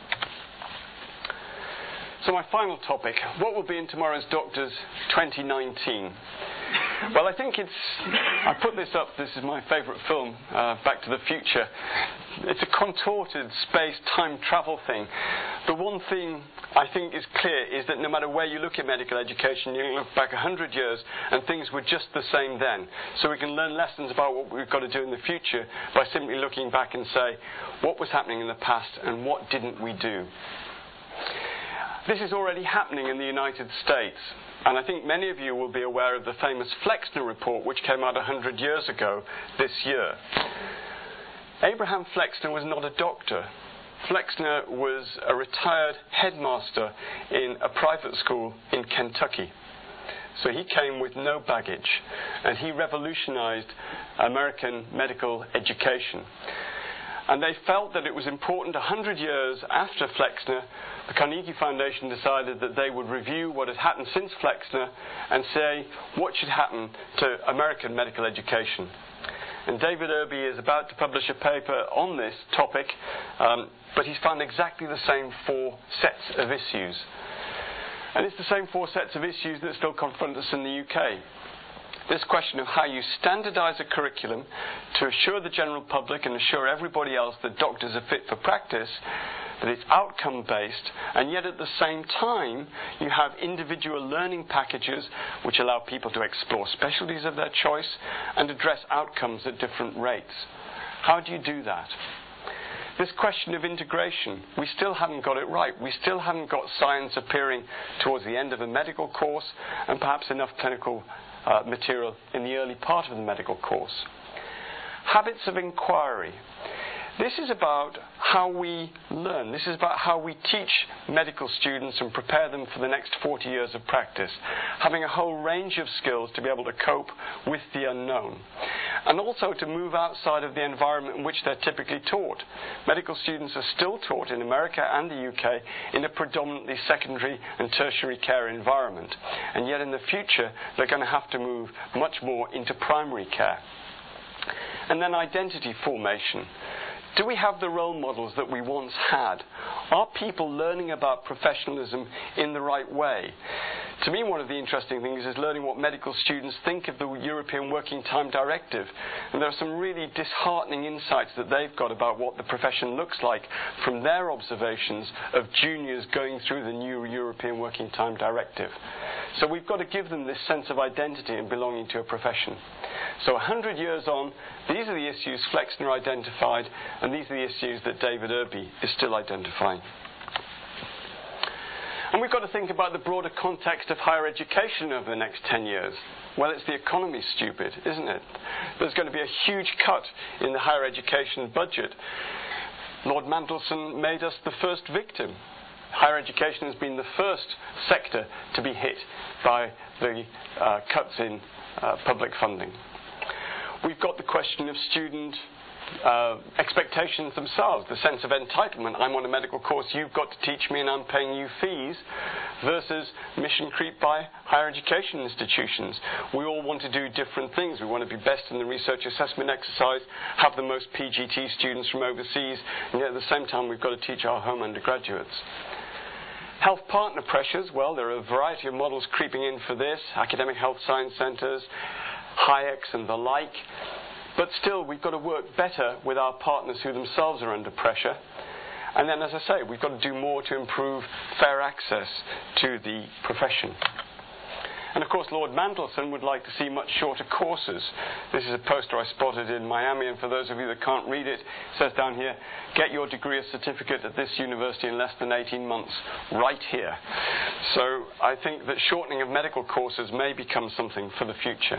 So my final topic: what will be in tomorrow's Doctors twenty nineteen? Well, I think it's... I put this up, this is my favourite film, uh, Back to the Future. It's a contorted space-time travel thing. The one thing I think is clear is that no matter where you look at medical education, you can look back a hundred years and things were just the same then. So we can learn lessons about what we've got to do in the future by simply looking back and say, what was happening in the past and what didn't we do? This is already happening in the United States. And I think many of you will be aware of the famous Flexner report, which came out a hundred years ago this year. Abraham Flexner was not a doctor. Flexner was a retired headmaster in a private school in Kentucky. So he came with no baggage, and he revolutionized American medical education. And they felt that it was important, a hundred years after Flexner, the Carnegie Foundation decided that they would review what had happened since Flexner and say what should happen to American medical education. And David Irby is about to publish a paper on this topic, um, but he's found exactly the same four sets of issues. And it's the same four sets of issues that still confront us in the U K. this question of how you standardize a curriculum to assure the general public and assure everybody else that doctors are fit for practice, that it's outcome-based, and yet at the same time you have individual learning packages which allow people to explore specialties of their choice and address outcomes at different rates. How do you do that? This question of integration, we still haven't got it right. We still haven't got science appearing towards the end of a medical course and perhaps enough clinical uh, material in the early part of the medical course. Habits of inquiry. This is about how we learn. This is about how we teach medical students and prepare them for the next forty years of practice, having a whole range of skills to be able to cope with the unknown, and also to move outside of the environment in which they're typically taught. Medical students are still taught in America and the U K in a predominantly secondary and tertiary care environment, and yet in the future they're going to have to move much more into primary care. And then identity formation. Do we have the role models that we once had? Are people learning about professionalism in the right way? To me, one of the interesting things is learning what medical students think of the European Working Time Directive. And there are some really disheartening insights that they've got about what the profession looks like from their observations of juniors going through the new European Working Time Directive. So we've got to give them this sense of identity and belonging to a profession. So a hundred years on, these are the issues Flexner identified, and these are the issues that David Irby is still identifying. And we've got to think about the broader context of higher education over the next ten years. Well, it's the economy, stupid, isn't it? There's going to be a huge cut in the higher education budget. Lord Mandelson made us the first victim. Higher education has been the first sector to be hit by the uh, cuts in uh, public funding. We've got the question of student uh, expectations themselves, the sense of entitlement. I'm on a medical course, you've got to teach me and I'm paying you fees, versus mission creep by higher education institutions. We all want to do different things. We want to be best in the research assessment exercise, have the most P G T students from overseas, and yet at the same time we've got to teach our home undergraduates. Health partner pressures, well, there are a variety of models creeping in for this, academic health science centres, Hayek's and the like. But still, we've got to work better with our partners who themselves are under pressure. And then, as I say, we've got to do more to improve fair access to the profession. And of course, Lord Mandelson would like to see much shorter courses. This is a poster I spotted in Miami, and for those of you that can't read it, it says down here, get your degree or certificate at this university in less than eighteen months, right here. So I think that shortening of medical courses may become something for the future.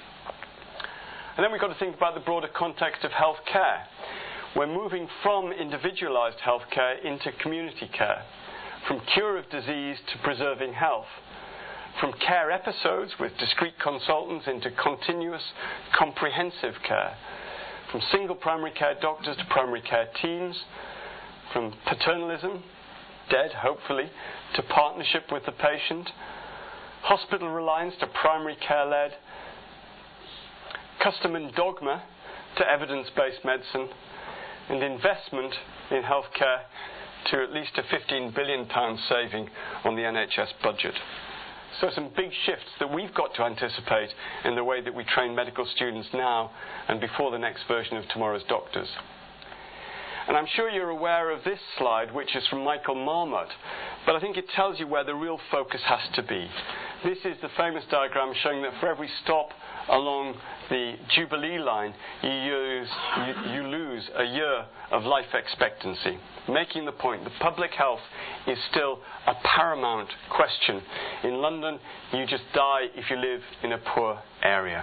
And then we've got to think about the broader context of health care. We're moving from individualised health care into community care, from cure of disease to preserving health, from care episodes with discrete consultants into continuous, comprehensive care, from single primary care doctors to primary care teams, from paternalism, dead hopefully, to partnership with the patient, hospital reliance to primary care-led, custom and dogma to evidence-based medicine, and investment in healthcare to at least a fifteen billion pounds saving on the N H S budget. So some big shifts that we've got to anticipate in the way that we train medical students now and before the next version of tomorrow's doctors. And I'm sure you're aware of this slide, which is from Michael Marmot, but I think it tells you where the real focus has to be. This is the famous diagram showing that for every stop along the Jubilee line, you, use, you, you lose a year of life expectancy, making the point that public health is still a paramount question. In London, you just die if you live in a poor area.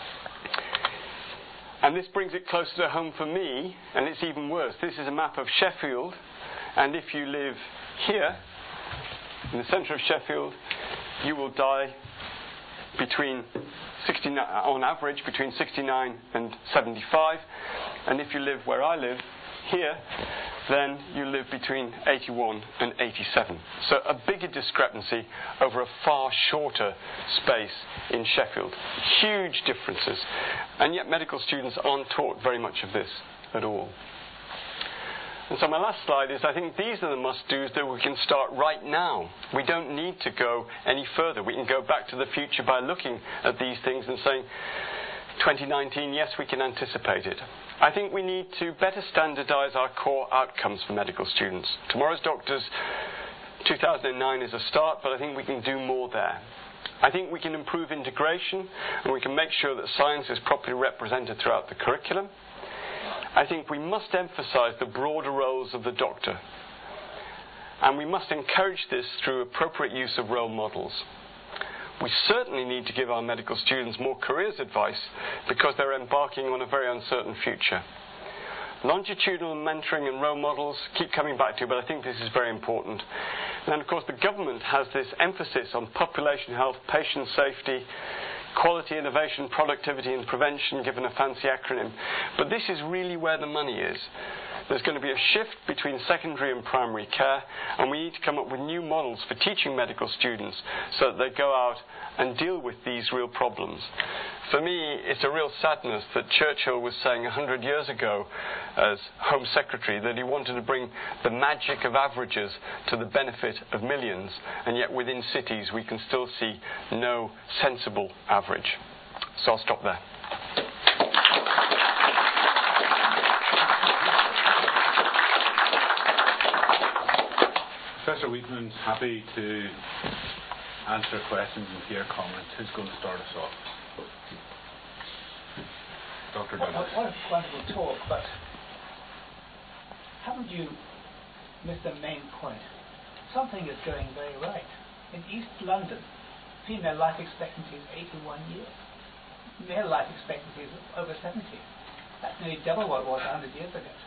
And this brings it closer to home for me, and it's even worse. This is a map of Sheffield, and if you live here, in the centre of Sheffield, you will die between sixty-nine, on average between sixty-nine and seventy-five, and if you live where I live, here, then you live between eighty-one and eighty-seven. So a bigger discrepancy over a far shorter space in Sheffield. Huge differences. And yet medical students aren't taught very much of this at all. And so my last slide is I think these are the must-dos that we can start right now. We don't need to go any further. We can go back to the future by looking at these things and saying, twenty nineteen, yes, we can anticipate it. I think we need to better standardise our core outcomes for medical students. Tomorrow's Doctors two thousand nine is a start, but I think we can do more there. I think we can improve integration, and we can make sure that science is properly represented throughout the curriculum. I think we must emphasise the broader roles of the doctor, and we must encourage this through appropriate use of role models. We certainly need to give our medical students more careers advice because they're embarking on a very uncertain future. Longitudinal mentoring and role models keep coming back to, but I think this is very important. And then, of course, the government has this emphasis on population health, patient safety, quality, innovation, productivity and prevention, given a fancy acronym. But this is really where the money is. There's going to be a shift between secondary and primary care, and we need to come up with new models for teaching medical students so that they go out and deal with these real problems. For me, it's a real sadness that Churchill was saying a hundred years ago as Home Secretary that he wanted to bring the magic of averages to the benefit of millions, and yet within cities we can still see no sensible average. So I'll stop there. Professor Wheatman's happy to answer questions and hear comments. Who's going to start us off? Doctor Douglas. What a wonderful talk, but haven't you missed the main point? Something is going very right. In East London, female life expectancy is eighty-one years. Male life expectancy is over seventy. That's nearly double what it was one hundred years ago.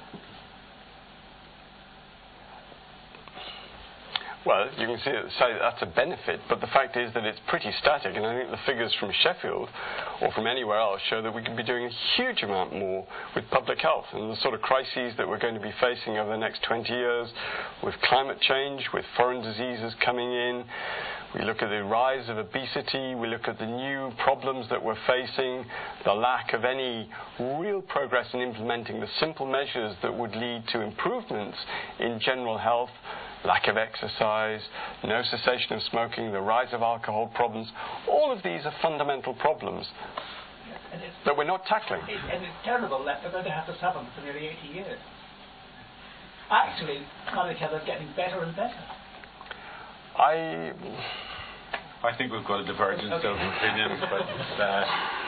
Well, you can see it, say that's a benefit, but the fact is that it's pretty static, and I think the figures from Sheffield or from anywhere else show that we can be doing a huge amount more with public health and the sort of crises that we're going to be facing over the next twenty years with climate change, with foreign diseases coming in. We look at the rise of obesity, we look at the new problems that we're facing, the lack of any real progress in implementing the simple measures that would lead to improvements in general health, lack of exercise, no cessation of smoking, the rise of alcohol problems. All of these are fundamental problems that we're not tackling. It, and it's terrible that we're going to have to suffer for nearly eighty years. Actually, public health is getting better and better. I I think we've got a divergence okay. of opinions, but uh,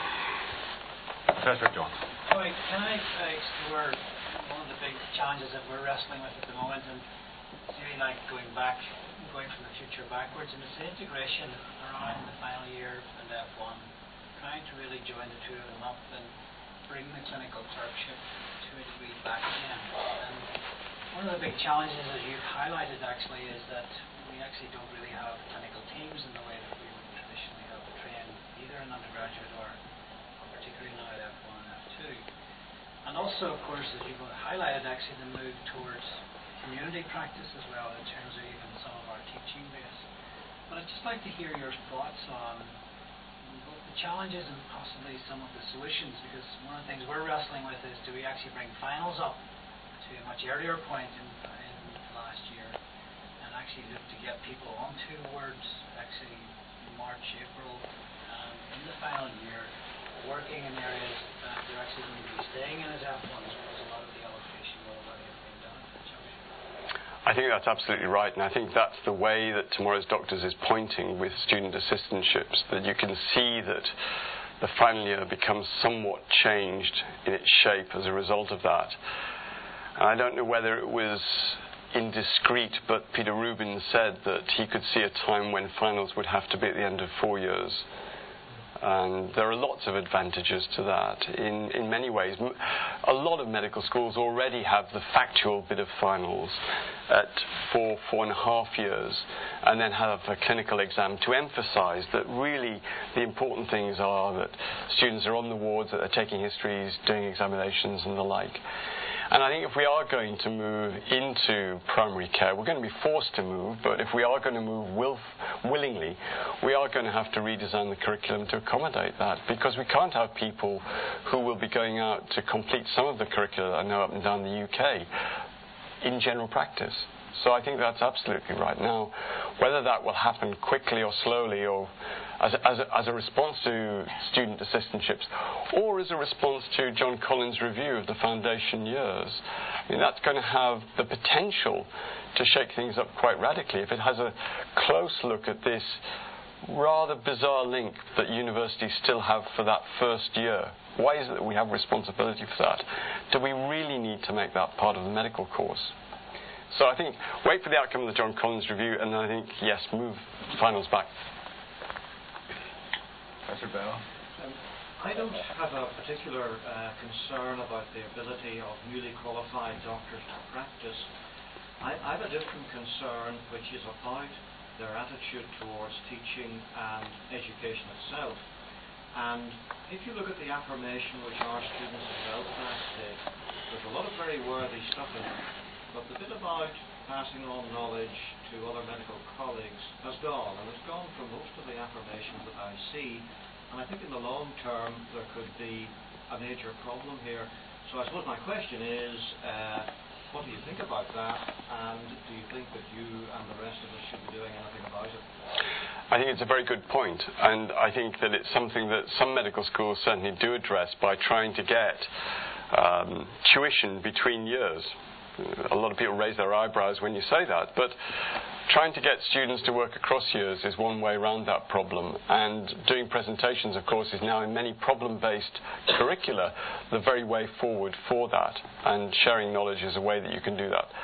Professor John. Sorry, can I uh, explore one of the big challenges that we're wrestling with at the moment, and it's really like going back, going from the future backwards, and it's the integration around the final year and F one, trying to really join the two of them up and bring the clinical clerkship to a degree back again. And one of the big challenges, as you've highlighted actually, is that we actually don't really have clinical teams in the way that we would traditionally have trained either in undergraduate or, or particularly now at F one and F two. And also, of course, as you've highlighted, actually the move towards community practice as well in terms of even some of our teaching base. But I'd just like to hear your thoughts on both the challenges and possibly some of the solutions, because one of the things we're wrestling with is, do we actually bring finals up to a much earlier point in, in last year and actually look to get people onto words actually in March, April, um, in the final year, working in areas that they're actually going to be staying in as F ones, because a lot of the allocation will already have been done at that juncture. I think that's absolutely right, and I think that's the way that Tomorrow's Doctors is pointing with student assistantships, that you can see that the final year becomes somewhat changed in its shape as a result of that. And I don't know whether it was indiscreet, but Peter Rubin said that he could see a time when finals would have to be at the end of four years. And there are lots of advantages to that. In, in many ways, a lot of medical schools already have the factual bit of finals at four, four and a half years, and then have a clinical exam to emphasise that really the important things are that students are on the wards, that they're taking histories, doing examinations and the like. And I think if we are going to move into primary care, we're going to be forced to move, but if we are going to move will, willingly, we are going to have to redesign the curriculum to accommodate that, because we can't have people who will be going out to complete some of the curricula I know up and down the U K in general practice. So I think that's absolutely right. Now, whether that will happen quickly or slowly, or as a, as a, as a response to student assistantships, or as a response to John Collins' review of the foundation years, I mean, that's going to have the potential to shake things up quite radically if it has a close look at this rather bizarre link that universities still have for that first year. Why is it that we have responsibility for that? Do we really need to make that part of the medical course? So I think wait for the outcome of the John Collins review, and then I think, yes, move finals back. Professor Bell? Um, I don't have a particular uh, concern about the ability of newly qualified doctors to practice. I, I have a different concern, which is about their attitude towards teaching and education itself. And if you look at the affirmation which our students in Belfast did, there's a lot of very worthy stuff in it. But the bit about passing on knowledge to other medical colleagues has gone, and it's gone from most of the affirmations that I see. And I think in the long term there could be a major problem here. So I suppose my question is, uh, what do you think about that? And do you think that you and the rest of us should be doing anything about it? I think it's a very good point, and I think that it's something that some medical schools certainly do address by trying to get um, tuition between years. A lot of people raise their eyebrows when you say that, but trying to get students to work across years is one way around that problem, and doing presentations, of course, is now in many problem-based curricula the very way forward for that, and sharing knowledge is a way that you can do that.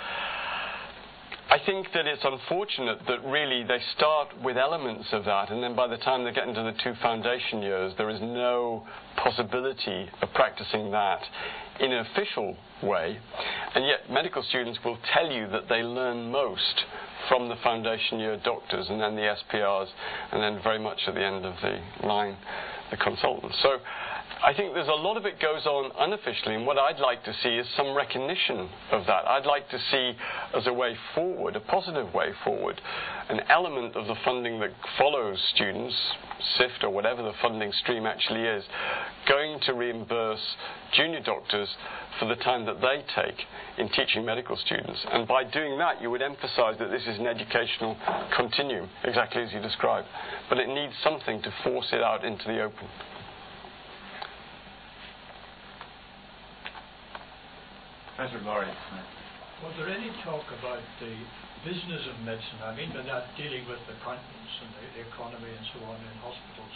I think that it's unfortunate that really they start with elements of that, and then by the time they get into the two foundation years, there is no possibility of practicing that in an official way. And yet medical students will tell you that they learn most from the foundation year doctors, and then the S P Rs, and then very much at the end of the line, the consultants. So I think there's a lot of it goes on unofficially, and what I'd like to see is some recognition of that. I'd like to see, as a way forward, a positive way forward, an element of the funding that follows students, S I F T or whatever the funding stream actually is, going to reimburse junior doctors for the time that they take in teaching medical students. And by doing that, you would emphasize that this is an educational continuum, exactly as you described. But it needs something to force it out into the open. Professor Laurie. Was there any talk about the business of medicine? I mean by that dealing with accountants and the, the economy and so on in hospitals.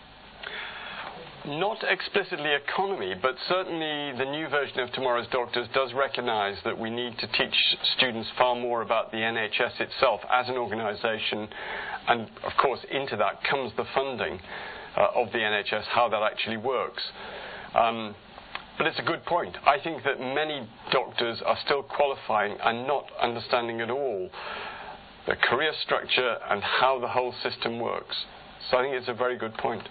Not explicitly economy, but certainly the new version of Tomorrow's Doctors does recognise that we need to teach students far more about the N H S itself as an organisation, and of course into that comes the funding uh, of the N H S, how that actually works. Um, But it's a good point. I think that many doctors are still qualifying and not understanding at all the career structure and how the whole system works. So I think it's a very good point.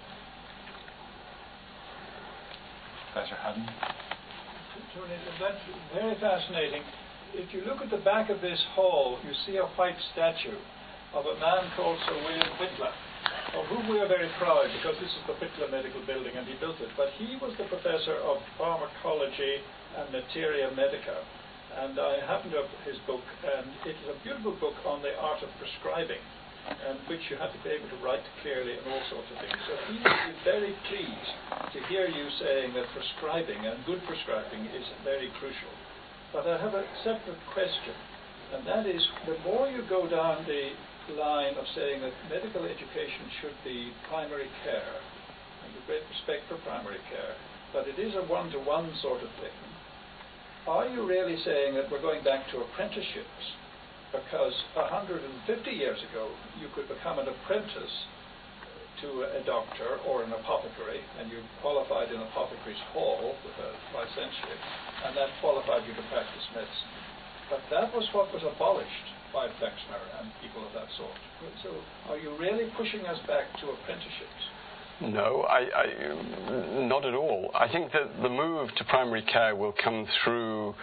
Professor Haddon. Tony, that's very fascinating. If you look at the back of this hall, you see a white statue of a man called Sir William Whitler, of whom we are very proud, because this is the Whitler Medical Building and he built it. But he was the professor of pharmacology and materia medica. And I happened to have his book, and it is a beautiful book on the art of prescribing, and which you have to be able to write clearly and all sorts of things. So he would be very pleased to hear you saying that prescribing and good prescribing is very crucial. But I have a separate question, and that is, the more you go down the line of saying that medical education should be primary care, and with great respect for primary care, but it is a one-to-one sort of thing, are you really saying that we're going back to apprenticeships? Because one hundred fifty years ago, you could become an apprentice to a doctor or an apothecary, and you qualified in Apothecary's Hall with a licentiate, and that qualified you to practice medicine. But that was what was abolished by Flexner and people of that sort. So are you really pushing us back to apprenticeships? No, I, I, not at all. I think that the move to primary care will come through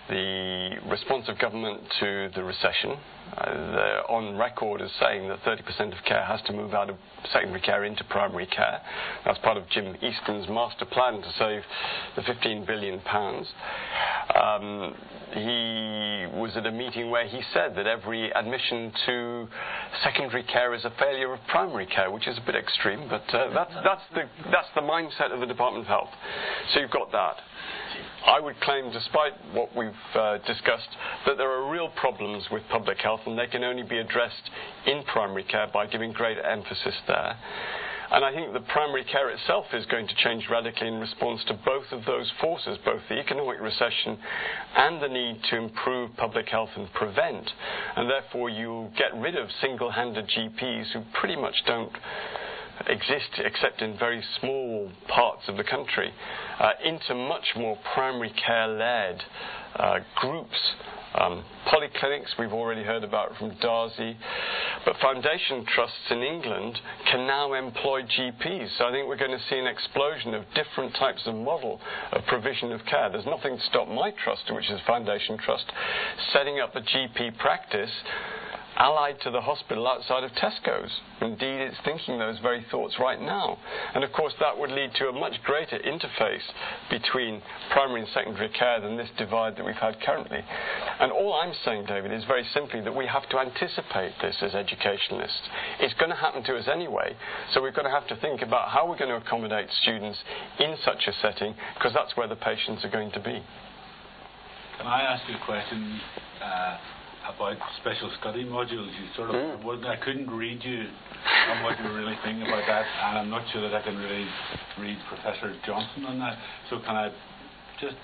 the response of government to the recession. Uh, they're on record as saying that thirty percent of care has to move out of secondary care into primary care. That's part of Jim Easton's master plan to save the fifteen billion pounds. Um, he was at a meeting where he said that every admission to secondary care is a failure of primary care, which is a bit extreme, but uh, that's, that's, the, that's the mindset of the Department of Health. So you've got that. I would claim, despite what we've uh, discussed, that there are real problems with public health, and they can only be addressed in primary care by giving greater emphasis there. And I think that primary care itself is going to change radically in response to both of those forces, both the economic recession and the need to improve public health and prevent. And therefore you get rid of single-handed G Ps who pretty much don't exist except in very small parts of the country, uh, into much more primary care-led uh, groups. Um, polyclinics, we've already heard about from Darzi, but foundation trusts in England can now employ G Ps. So I think we're going to see an explosion of different types of model of provision of care. There's nothing to stop my trust, which is Foundation Trust, setting up a G P practice allied to the hospital outside of Tesco's. Indeed, it's thinking those very thoughts right now. And of course, that would lead to a much greater interface between primary and secondary care than this divide that we've had currently. And all I'm saying, David, is very simply that we have to anticipate this as educationalists. It's going to happen to us anyway, so we're going to have to think about how we're going to accommodate students in such a setting, because that's where the patients are going to be. Can I ask you a question? Uh, about special study modules? You sort of mm. wouldn't, I couldn't read you on what you were really thinking about that, and I'm not sure that I can really read Professor Johnson on that. So can I just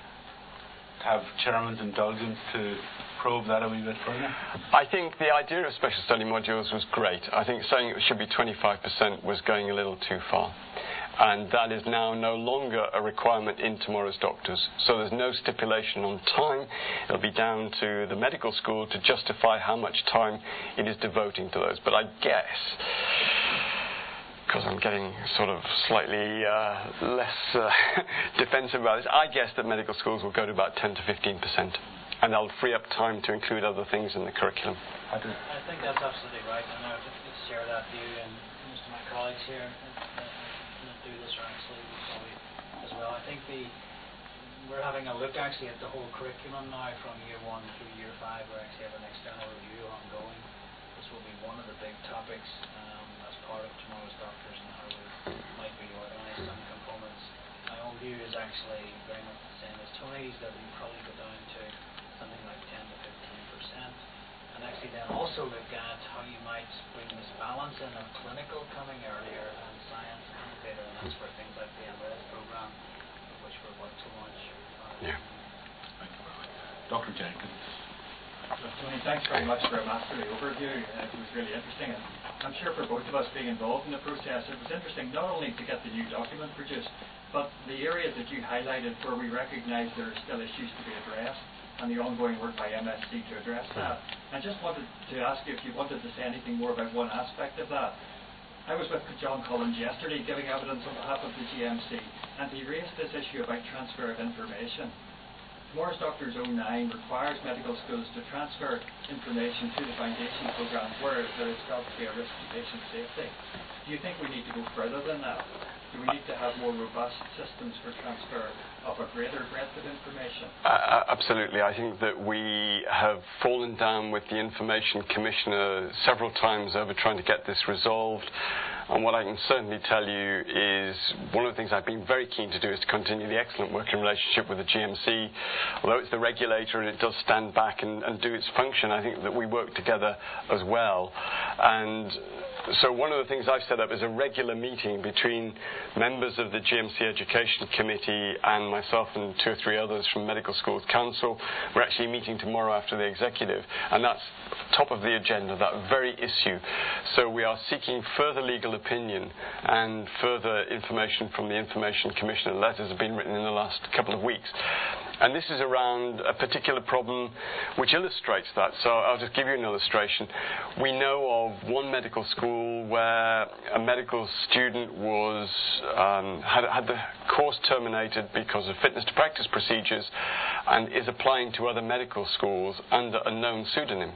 have Chairman's indulgence to probe that a wee bit further? I think the idea of special study modules was great. I think saying it should be twenty-five percent was going a little too far. And that is now no longer a requirement in tomorrow's doctors. So there's no stipulation on time. It'll be down to the medical school to justify how much time it is devoting to those. But I guess, because I'm getting sort of slightly uh, less uh, defensive about this, I guess that medical schools will go to about ten to fifteen percent. And they'll free up time to include other things in the curriculum. I, do. I think that's absolutely right. And I would just share that view, and most of my colleagues here do this actually probably as well. I think the we're having a look actually at the whole curriculum now from year one through year five. We actually have an external review ongoing. This will be one of the big topics um, as part of tomorrow's doctors and how we might reorganise some components. My own view is actually very much the same as Tony's, that we probably go down to something like ten to fifteen percent. And actually then also look at how you might bring this balance in of clinical coming earlier and science coming later, and that's where things like the M R S program, which we're about to launch. Yeah. Doctor Jenkins. Tony, thanks very much for a masterly overview. Uh, it was really interesting, and I'm sure for both of us being involved in the process, it was interesting not only to get the new document produced, but the areas that you highlighted where we recognise there are still issues to be addressed, and the ongoing work by M S C to address that. I just wanted to ask you if you wanted to say anything more about one aspect of that. I was with John Collins yesterday giving evidence on behalf of the G M C, and he raised this issue about transfer of information. Tomorrow's Doctors oh nine requires medical schools to transfer information to the foundation programme where there is felt to be a risk to patient safety. Do you think we need to go further than that? Do we need to have more robust systems for transfer of a greater breadth of information? Uh, absolutely. I think that we have fallen down with the Information Commissioner several times over trying to get this resolved. And what I can certainly tell you is one of the things I've been very keen to do is to continue the excellent working relationship with the G M C. Although it's the regulator and it does stand back and, and do its function, I think that we work together as well. And so one of the things I've set up is a regular meeting between members of the G M C Education Committee and myself and two or three others from Medical Schools Council. We're actually meeting tomorrow after the executive, and that's top of the agenda, that very issue. So we are seeking further legal opinion and further information from the Information Commissioner. Letters have been written in the last couple of weeks. And this is around a particular problem which illustrates that. So I'll just give you an illustration. We know of one medical school where a medical student was um, had, had the course terminated because of fitness to practice procedures, and is applying to other medical schools under a known pseudonym.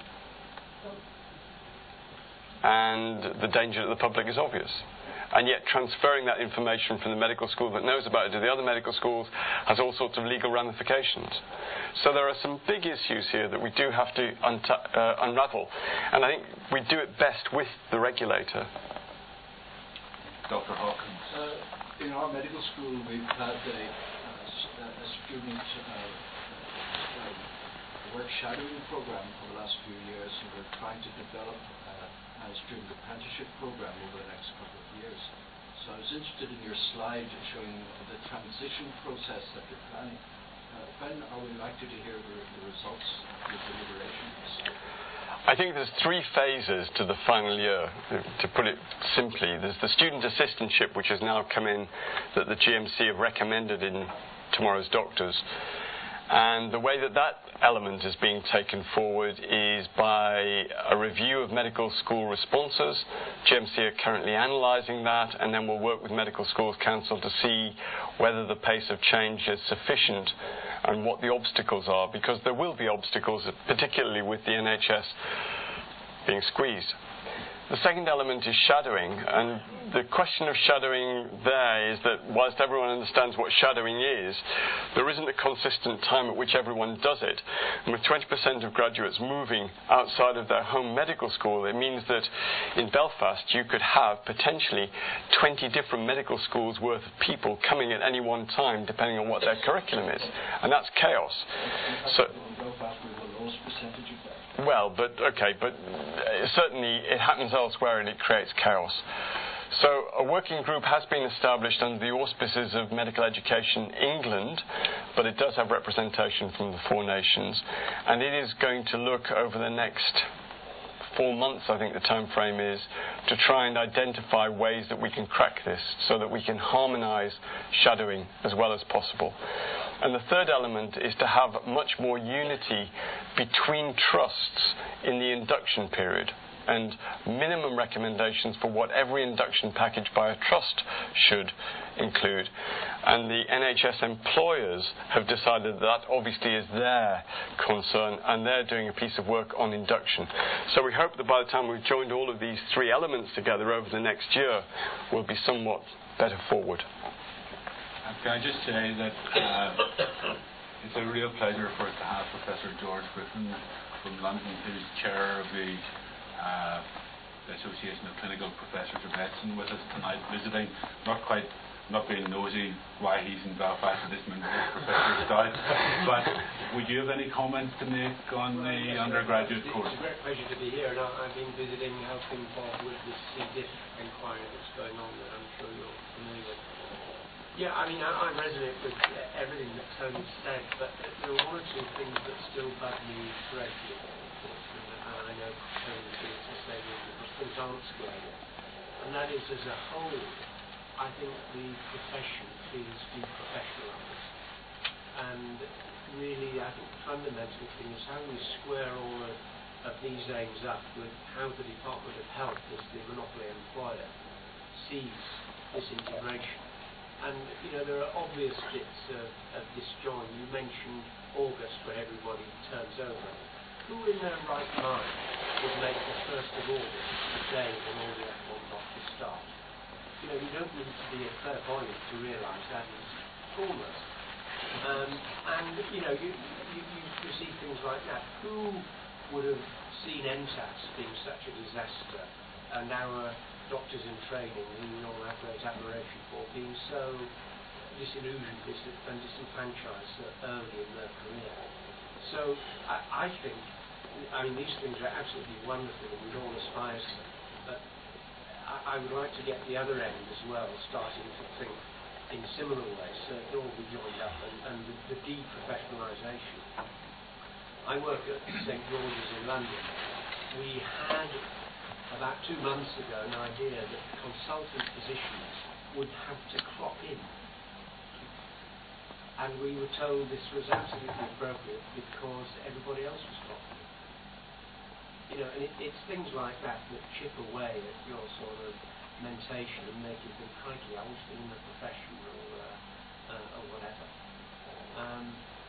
And the danger to the public is obvious. And yet transferring that information from the medical school that knows about it to the other medical schools has all sorts of legal ramifications. So there are some big issues here that we do have to unta- uh, unravel. And I think we do it best with the regulator. Doctor Hawkins. Uh, in our medical school, we've had a, a, a student uh, uh, work shadowing program for the last few years, and we're trying to develop uh, a student apprenticeship program over the next couple of years. So I was interested in your slide showing the transition process that you're planning. Uh, when are we likely to hear the, the results of your deliberations? I think there's three phases to the final year, to put it simply. There's the student assistantship, which has now come in, that the G M C have recommended in Tomorrow's Doctors. And the way that that element is being taken forward is by a review of medical school responses. G M C are currently analysing that, and then we'll work with Medical Schools Council to see whether the pace of change is sufficient and what the obstacles are, because there will be obstacles, particularly with the N H S being squeezed. The second element is shadowing, and the question of shadowing there is that whilst everyone understands what shadowing is, there isn't a consistent time at which everyone does it. And with twenty percent of graduates moving outside of their home medical school, it means that in Belfast you could have potentially twenty different medical schools worth of people coming at any one time, depending on what their curriculum is. And that's chaos. So, well, but okay, but certainly it happens elsewhere and it creates chaos. So a working group has been established under the auspices of Medical Education England, but it does have representation from the four nations, and it is going to look over the next four months, I think the time frame is, to try and identify ways that we can crack this so that we can harmonise shadowing as well as possible. And the third element is to have much more unity between trusts in the induction period, and minimum recommendations for what every induction package by a trust should include. And the N H S employers have decided that obviously is their concern, and they're doing a piece of work on induction. So we hope that by the time we've joined all of these three elements together over the next year, we'll be somewhat better forward. Can I just say that uh, it's a real pleasure for us to have Professor George Griffin from London, who's chair of the Uh, the Association of Clinical Professors of Medicine, with us tonight, visiting. Not quite, not being nosy why he's in Belfast at this minute, Professor Stout. But would you have any comments to make on the undergraduate course? It's a great pleasure to be here, and I've been visiting, helping involved with this C diff inquiry that's going on that I'm sure you're familiar with. Yeah, I mean, I, I resonate with everything that Tony said, but there are one or two things that still bug me dreadfully. And I know Tony feels the same, because things aren't square. And that is, as a whole, I think the profession feels deprofessionalised. And really, I think the fundamental thing is how we square all of, of these aims up with how the Department of Health, as the monopoly employer, sees this integration. And, you know, there are obvious bits of, of disjoin. You mentioned August, when everybody turns over. Who in their right mind would make the first of August the day when all the F one doctors start? You know, you don't need to be a clairvoyant to realise that is almost. Um, and, you know, you, you, you see things like that. Who would have seen N T A S being such a disaster, and our doctors in training, who we all have great admiration for, being so disillusioned and disenfranchised so early in their career? So I, I think, I mean, these things are absolutely wonderful and we'd all aspire to them, but I, I would like to get the other end as well, starting to think in similar ways, so it all be joined up, and, and the, the deprofessionalisation. I work at Saint George's in London. We had, about two months ago, an idea that consultant physicians would have to clock in. And we were told this was absolutely appropriate because everybody else was clocking in. You know, and it, it's things like that that chip away at your sort of mentation and make you think, crikey, I wish to be in the profession or, uh, uh, or whatever. Um,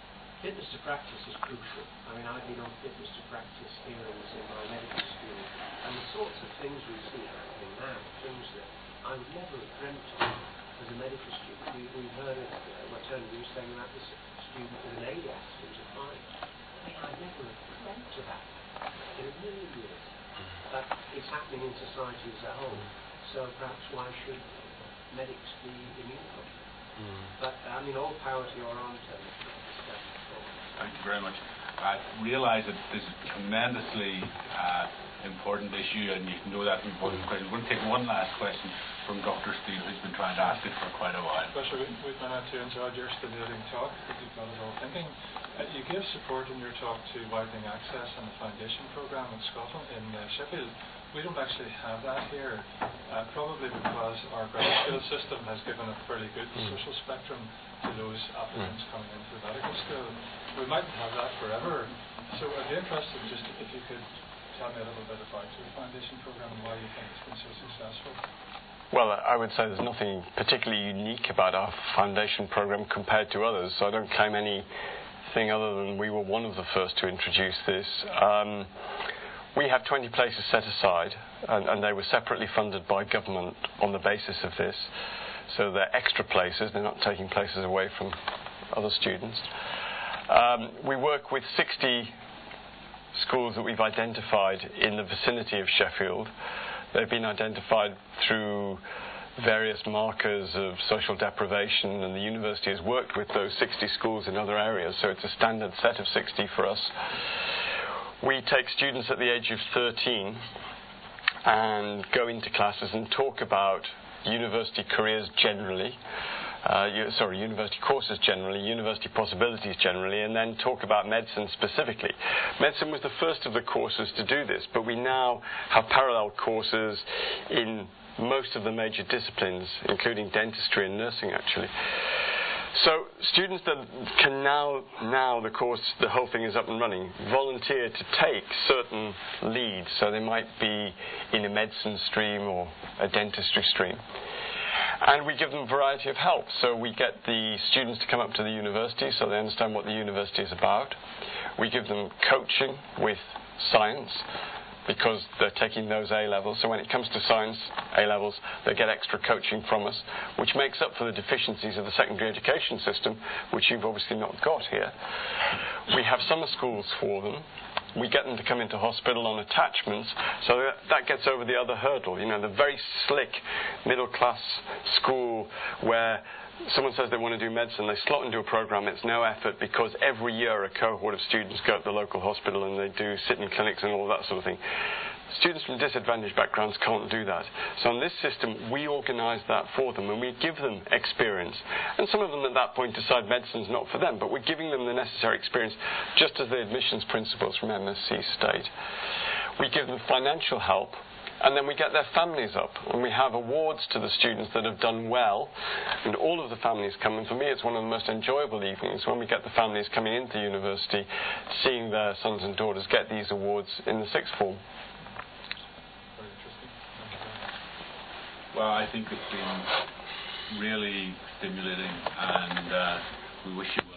fitness to practice is crucial. I mean, I've been on fitness to practice hearings in my medical school, and the sorts of things we see happening now, things that I would never have dreamt of as a medical student. We, we heard of, uh, my turn you saying about this student with an ALAS who was a client. I mean, I'd never have dreamt of that in a million years. But it's happening in society as a whole, so perhaps why should medics be immune from it? Mm. But, I mean, all power to your arm, Tony. Thank you very much. I realise that this is a tremendously uh, important issue, and you can know that from both questions. We're going to take one last question from Doctor Steele, who's been trying to ask it for quite a while. Professor Whitman, to enjoyed your stimulating talk. I think you've got it all thinking. Uh, you give support in your talk to widening access and the foundation programme in Scotland, in uh, Sheffield. We don't actually have that here, uh, probably because our graduate school system has given a fairly good mm. social spectrum to those applicants mm. coming into the medical school. We mightn't have that forever. So I'd be interested just if you could tell me a little bit about your foundation programme and why you think it's been so successful. Well, I would say there's nothing particularly unique about our foundation programme compared to others, so I don't claim anything other than we were one of the first to introduce this. Um, We have twenty places set aside, and, and they were separately funded by government on the basis of this. So they're extra places, they're not taking places away from other students. Um, we work with sixty schools that we've identified in the vicinity of Sheffield. They've been identified through various markers of social deprivation, and the university has worked with those sixty schools in other areas, so it's a standard set of sixty for us. We take students at the age of thirteen and go into classes and talk about university careers generally, uh, sorry, university courses generally, university possibilities generally, and then talk about medicine specifically. Medicine was the first of the courses to do this, but we now have parallel courses in most of the major disciplines, including dentistry and nursing, actually. So students that can now, now the course, the whole thing is up and running, volunteer to take certain leads. So they might be in a medicine stream or a dentistry stream. And we give them a variety of help. So we get the students to come up to the university so they understand what the university is about. We give them coaching with science, because they're taking those A-levels. So when it comes to science A-levels, they get extra coaching from us, which makes up for the deficiencies of the secondary education system, which you've obviously not got here. We have summer schools for them. We get them to come into hospital on attachments, so that, that gets over the other hurdle. You know, the very slick middle-class school where someone says they want to do medicine, they slot into a program, it's no effort, because every year a cohort of students go to the local hospital and they do sit-in clinics and all that sort of thing. Students from disadvantaged backgrounds can't do that. So in this system, we organise that for them and we give them experience. And some of them at that point decide medicine's not for them, but we're giving them the necessary experience, just as the admissions principles from M S C state. We give them financial help, and then we get their families up, and we have awards to the students that have done well, and all of the families come. And for me, it's one of the most enjoyable evenings when we get the families coming into university, seeing their sons and daughters get these awards in the sixth form. Very interesting. Well, I think it's been really stimulating, and uh, we wish you